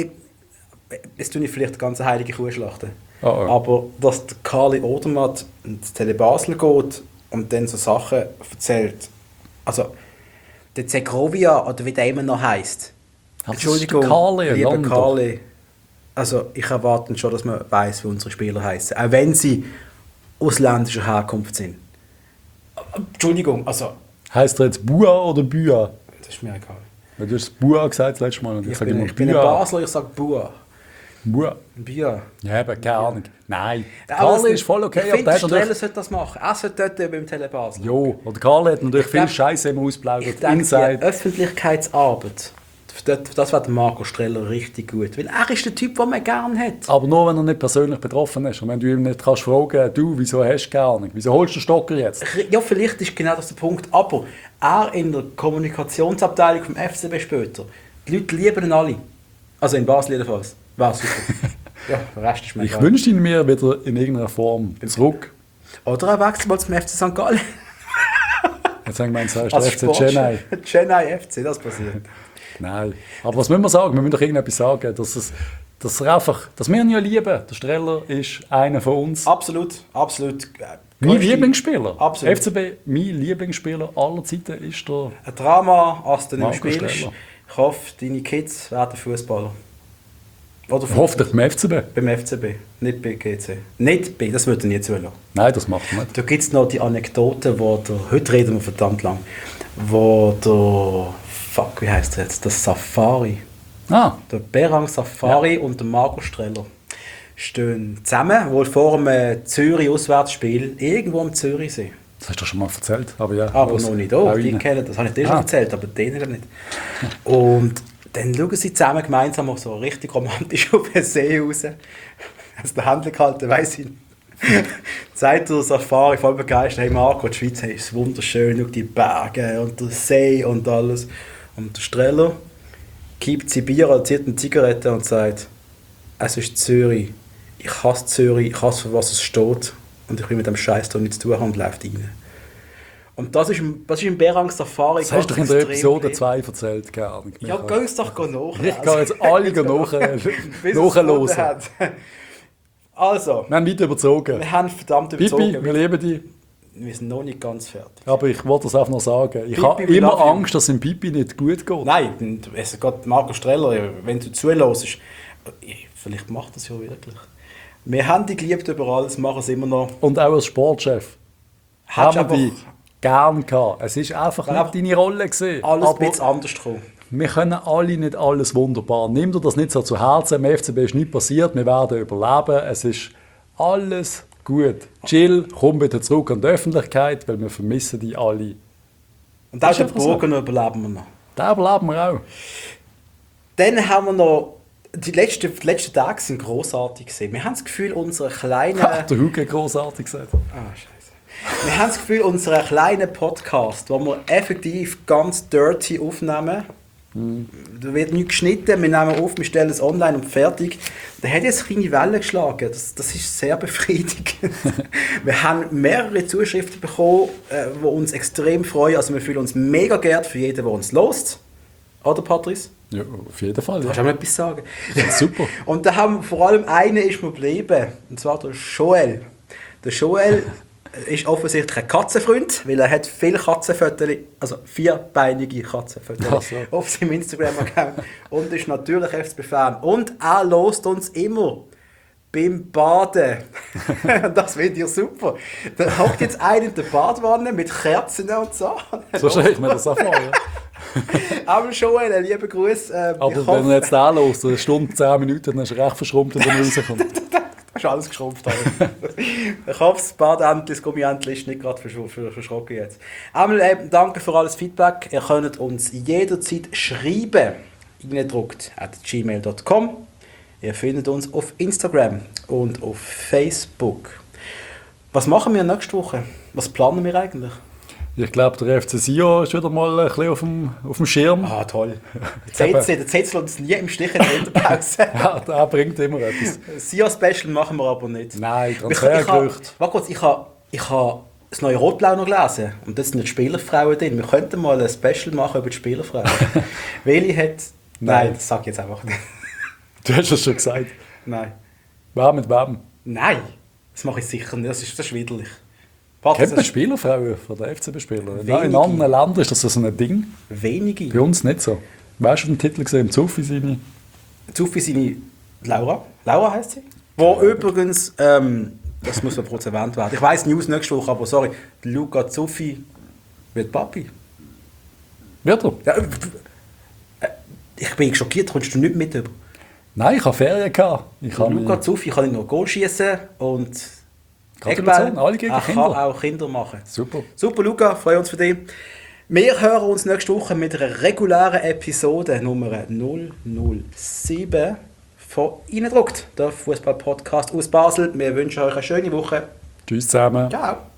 Jetzt tue ich vielleicht eine ganz heilige Kuh schlachten. Oh, oh. Aber dass der Carly Odermatt ins Tele Basel geht und dann so Sachen erzählt. Also, der Zegrovia, oder wie der immer noch heisst. das Entschuldigung, ist der Carly, ein lieber Lander. Carly. Also, ich erwarte schon, dass man weiss, wie unsere Spieler heißen. Auch wenn sie ausländischer Herkunft sind. Entschuldigung, also, Heisst er jetzt Bua oder Bua? das ist mir egal. Weil Du hast Bua gesagt das letzte Mal. Und ich, Ich, sage bin, immer ich bin ein Bua. Basler, ich sage Bua. Bua. Bia. Ja, aber keine Ahnung. Nein. Ja, aber Carly es- ist voll okay. Ich aber finde, der der hat Streller natürlich... sollte das machen. Er sollte dort beim Tele Basel. Jo, oder Carly hat natürlich Ich viel glaub- Scheiße immer Ich ausplaudert. denke, die Inside. Öffentlichkeitsarbeit, das, das wäre der Marco Streller richtig gut. Weil er ist der Typ, den man gerne hat. Aber nur, wenn er nicht persönlich betroffen ist. Und wenn du ihm nicht kannst fragen, du, wieso hast du keine Ahnung? Wieso holst du den Stocker jetzt? Ja, vielleicht ist genau das der Punkt. Aber er in der Kommunikationsabteilung vom F C B später, die Leute lieben ihn alle. Also in Basel jedenfalls. War super. Ja, der Rest ist mir Ich egal. wünsche ihn mir wieder in irgendeiner Form zurück. Oder er wechselt mal zum F C Sankt Gallen. Jetzt haben wir gemeint, sagst du Als F C Chennai. Chennai F C, das passiert. Nein. Aber was müssen wir sagen? Wir müssen doch irgendetwas sagen, dass, es, dass, er einfach, dass wir ihn ja lieben. Der Streller ist einer von uns. Absolut, absolut. Äh, Mein grösste- Lieblingsspieler. Absolut. F C B, mein Lieblingsspieler aller Zeiten ist der... Ein Drama, als du nicht mehr Marco spielst. Streller. Ich hoffe, deine Kids werden Fußballer. Oder Hoffentlich beim F C B. beim F C B, nicht bei G C. Nicht bei, das würde ich nie zulassen. Nein, das macht er nicht. Da gibt es noch die Anekdote, wo der, heute reden wir verdammt lang, wo der, fuck, wie heißt er jetzt, der Safari, Ah, der Berang Safari und der Marco Streller stehen zusammen, wohl vor einem Zürich-Auswärtsspiel, irgendwo am Zürichsee. das hast du schon mal erzählt. Aber ja, Aber los, noch nicht da, hau die rein. kennen, das habe ich dir schon Ah. erzählt, aber denen nicht. Und dann schauen sie zusammen gemeinsam auch so richtig romantisch auf den See raus. Als der Händler gehalten, weiss ich. Sagt der Safari voll begeistert, hey Marco, die Schweiz ist wunderschön, schau die Berge und der See und alles. Und der Streller kippt sie Bier oder zieht eine Zigarette und sagt, es ist Zürich, ich hasse Zürich, ich hasse, für was es steht und ich will mit dem Scheiß da nichts zu tun haben und läuft rein. Und das ist, im- das ist im Berang Safari Das hast du doch in der extrem Episode drin. zwei erzählt, keine Ahnung. Ja, geh uns doch nach. Ich kann jetzt alle nach, nachhören. Also, Wir haben weit überzogen. wir haben verdammt überzogen. Pipi, wir lieben dich. Wir sind noch nicht ganz fertig. Aber ich wollte das einfach noch sagen. Ich Pipi, habe we immer love you. Angst, dass es dem Pipi nicht gut geht. Nein, es geht Marco Streller, wenn du zuhörst, vielleicht macht das ja wirklich. Wir haben dich geliebt über alles, machen es immer noch. Und auch als Sportchef Hättest haben wir einfach dich gern gehabt. Es ist einfach Ja. nicht deine Rolle gewesen. alles ein Aber bisschen anders gekommen. wir können alle nicht alles wunderbar. Nimm dir das nicht so zu Herzen. Im F C B ist nichts passiert. Wir werden überleben. Es ist alles gut. Chill, komm bitte zurück an die Öffentlichkeit, weil wir vermissen die alle. Und auch Ist den einfach so. Burgen überleben wir noch. Da überleben wir auch. Dann haben wir noch, die letzten, die letzten Tage sind grossartig gewesen. Wir haben das Gefühl, unsere kleinen... Hat der Hugo großartig gesagt. Ah, scheiße. Wir haben das Gefühl, unser kleiner Podcast, den wir effektiv ganz dirty aufnehmen, da wird nichts geschnitten, wir nehmen auf, wir stellen es online und fertig. Der hat jetzt kleine Wellen geschlagen, das, das ist sehr befriedigend. Wir haben mehrere Zuschriften bekommen, äh, die uns extrem freuen, also wir fühlen uns mega geehrt für jeden, der uns lost. Oder Patrice? Ja, auf jeden Fall. Kannst du Ja. auch noch etwas sagen? Super. Und da haben vor allem einer ist mir geblieben, und zwar der Joel. Der Joel ist offensichtlich ein Katzenfreund, weil er hat viele Katzenfotos, also vierbeinige Katzenfotos Ach so. auf seinem Instagram-Account und ist natürlich F C B-Fan. Und er lost uns immer beim Baden. Das finde ich super. Da hockt jetzt einer in der Badewanne mit Kerzen und so. So stelle ich mir das auch vor. Ja. Aber Joel, einen lieben Gruß. Äh, Aber ich wenn hoffe- er jetzt da los, eine Stunde, zehn Minuten, dann ist er recht verschrumpft, wenn er rauskommt. Das ist alles geschrumpft. Alter. Ich hoffe, das Badentli, das Gummientli ist nicht gerade versch versch verschrocken jetzt. Einmal eben danke für alles Feedback. Ihr könnt uns jederzeit schreiben. Reingedruckt at gmail punkt com. Ihr findet uns auf Instagram und auf Facebook. Was machen wir nächste Woche? Was planen wir eigentlich? Ich glaube, der F C Sion ist wieder mal ein bisschen auf dem, auf dem Schirm. Ah, toll. Der C C, der C C lässt uns nie im Stich in der Winterpause. Ja, der bringt immer etwas. Sia-Special machen wir aber nicht. Nein, Ich, ich, habe- Transfergerücht. warte kurz, ich habe ich ha das neue Rot-Blau noch gelesen. Und das sind die Spielerfrauen drin. Wir könnten mal ein Special machen über die Spielerfrauen. Welche hat... Nein, Nein. das sag ich jetzt einfach nicht. Du hast es schon gesagt. Nein. Wer mit wem? Nein, das mache ich sicher nicht. Das ist, das ist widerlich. Warte, Kennt man das ist Spielerfrauen von der F C B-Spieler? Wenige. Nein, in anderen Ländern ist das so ein Ding. wenige. Bei uns nicht so. Weißt du den Titel gesehen? Im Zuffi seine? Zuffi seine Laura. Laura heisst sie. Wo übrigens, ähm, das muss noch kurz erwähnt werden. Ich weiss News nächste Woche, aber sorry, Luca Zuffi wird Papi. Wird er? Ja, äh, ich bin schockiert, kommst du nicht mit über? Nein, ich hatte Ferien. Gehabt. Ich habe Luca Zuffi kann nicht nur Goal schießen und Gratulation, alle gegen er kann Kinder. auch Kinder machen. Super. Super, Luca, freuen uns für dich. Wir hören uns nächste Woche mit einer regulären Episode Nummer null null sieben von Innendruckt, der Fußball-Podcast aus Basel. Wir wünschen euch eine schöne Woche. Tschüss zusammen. Ciao.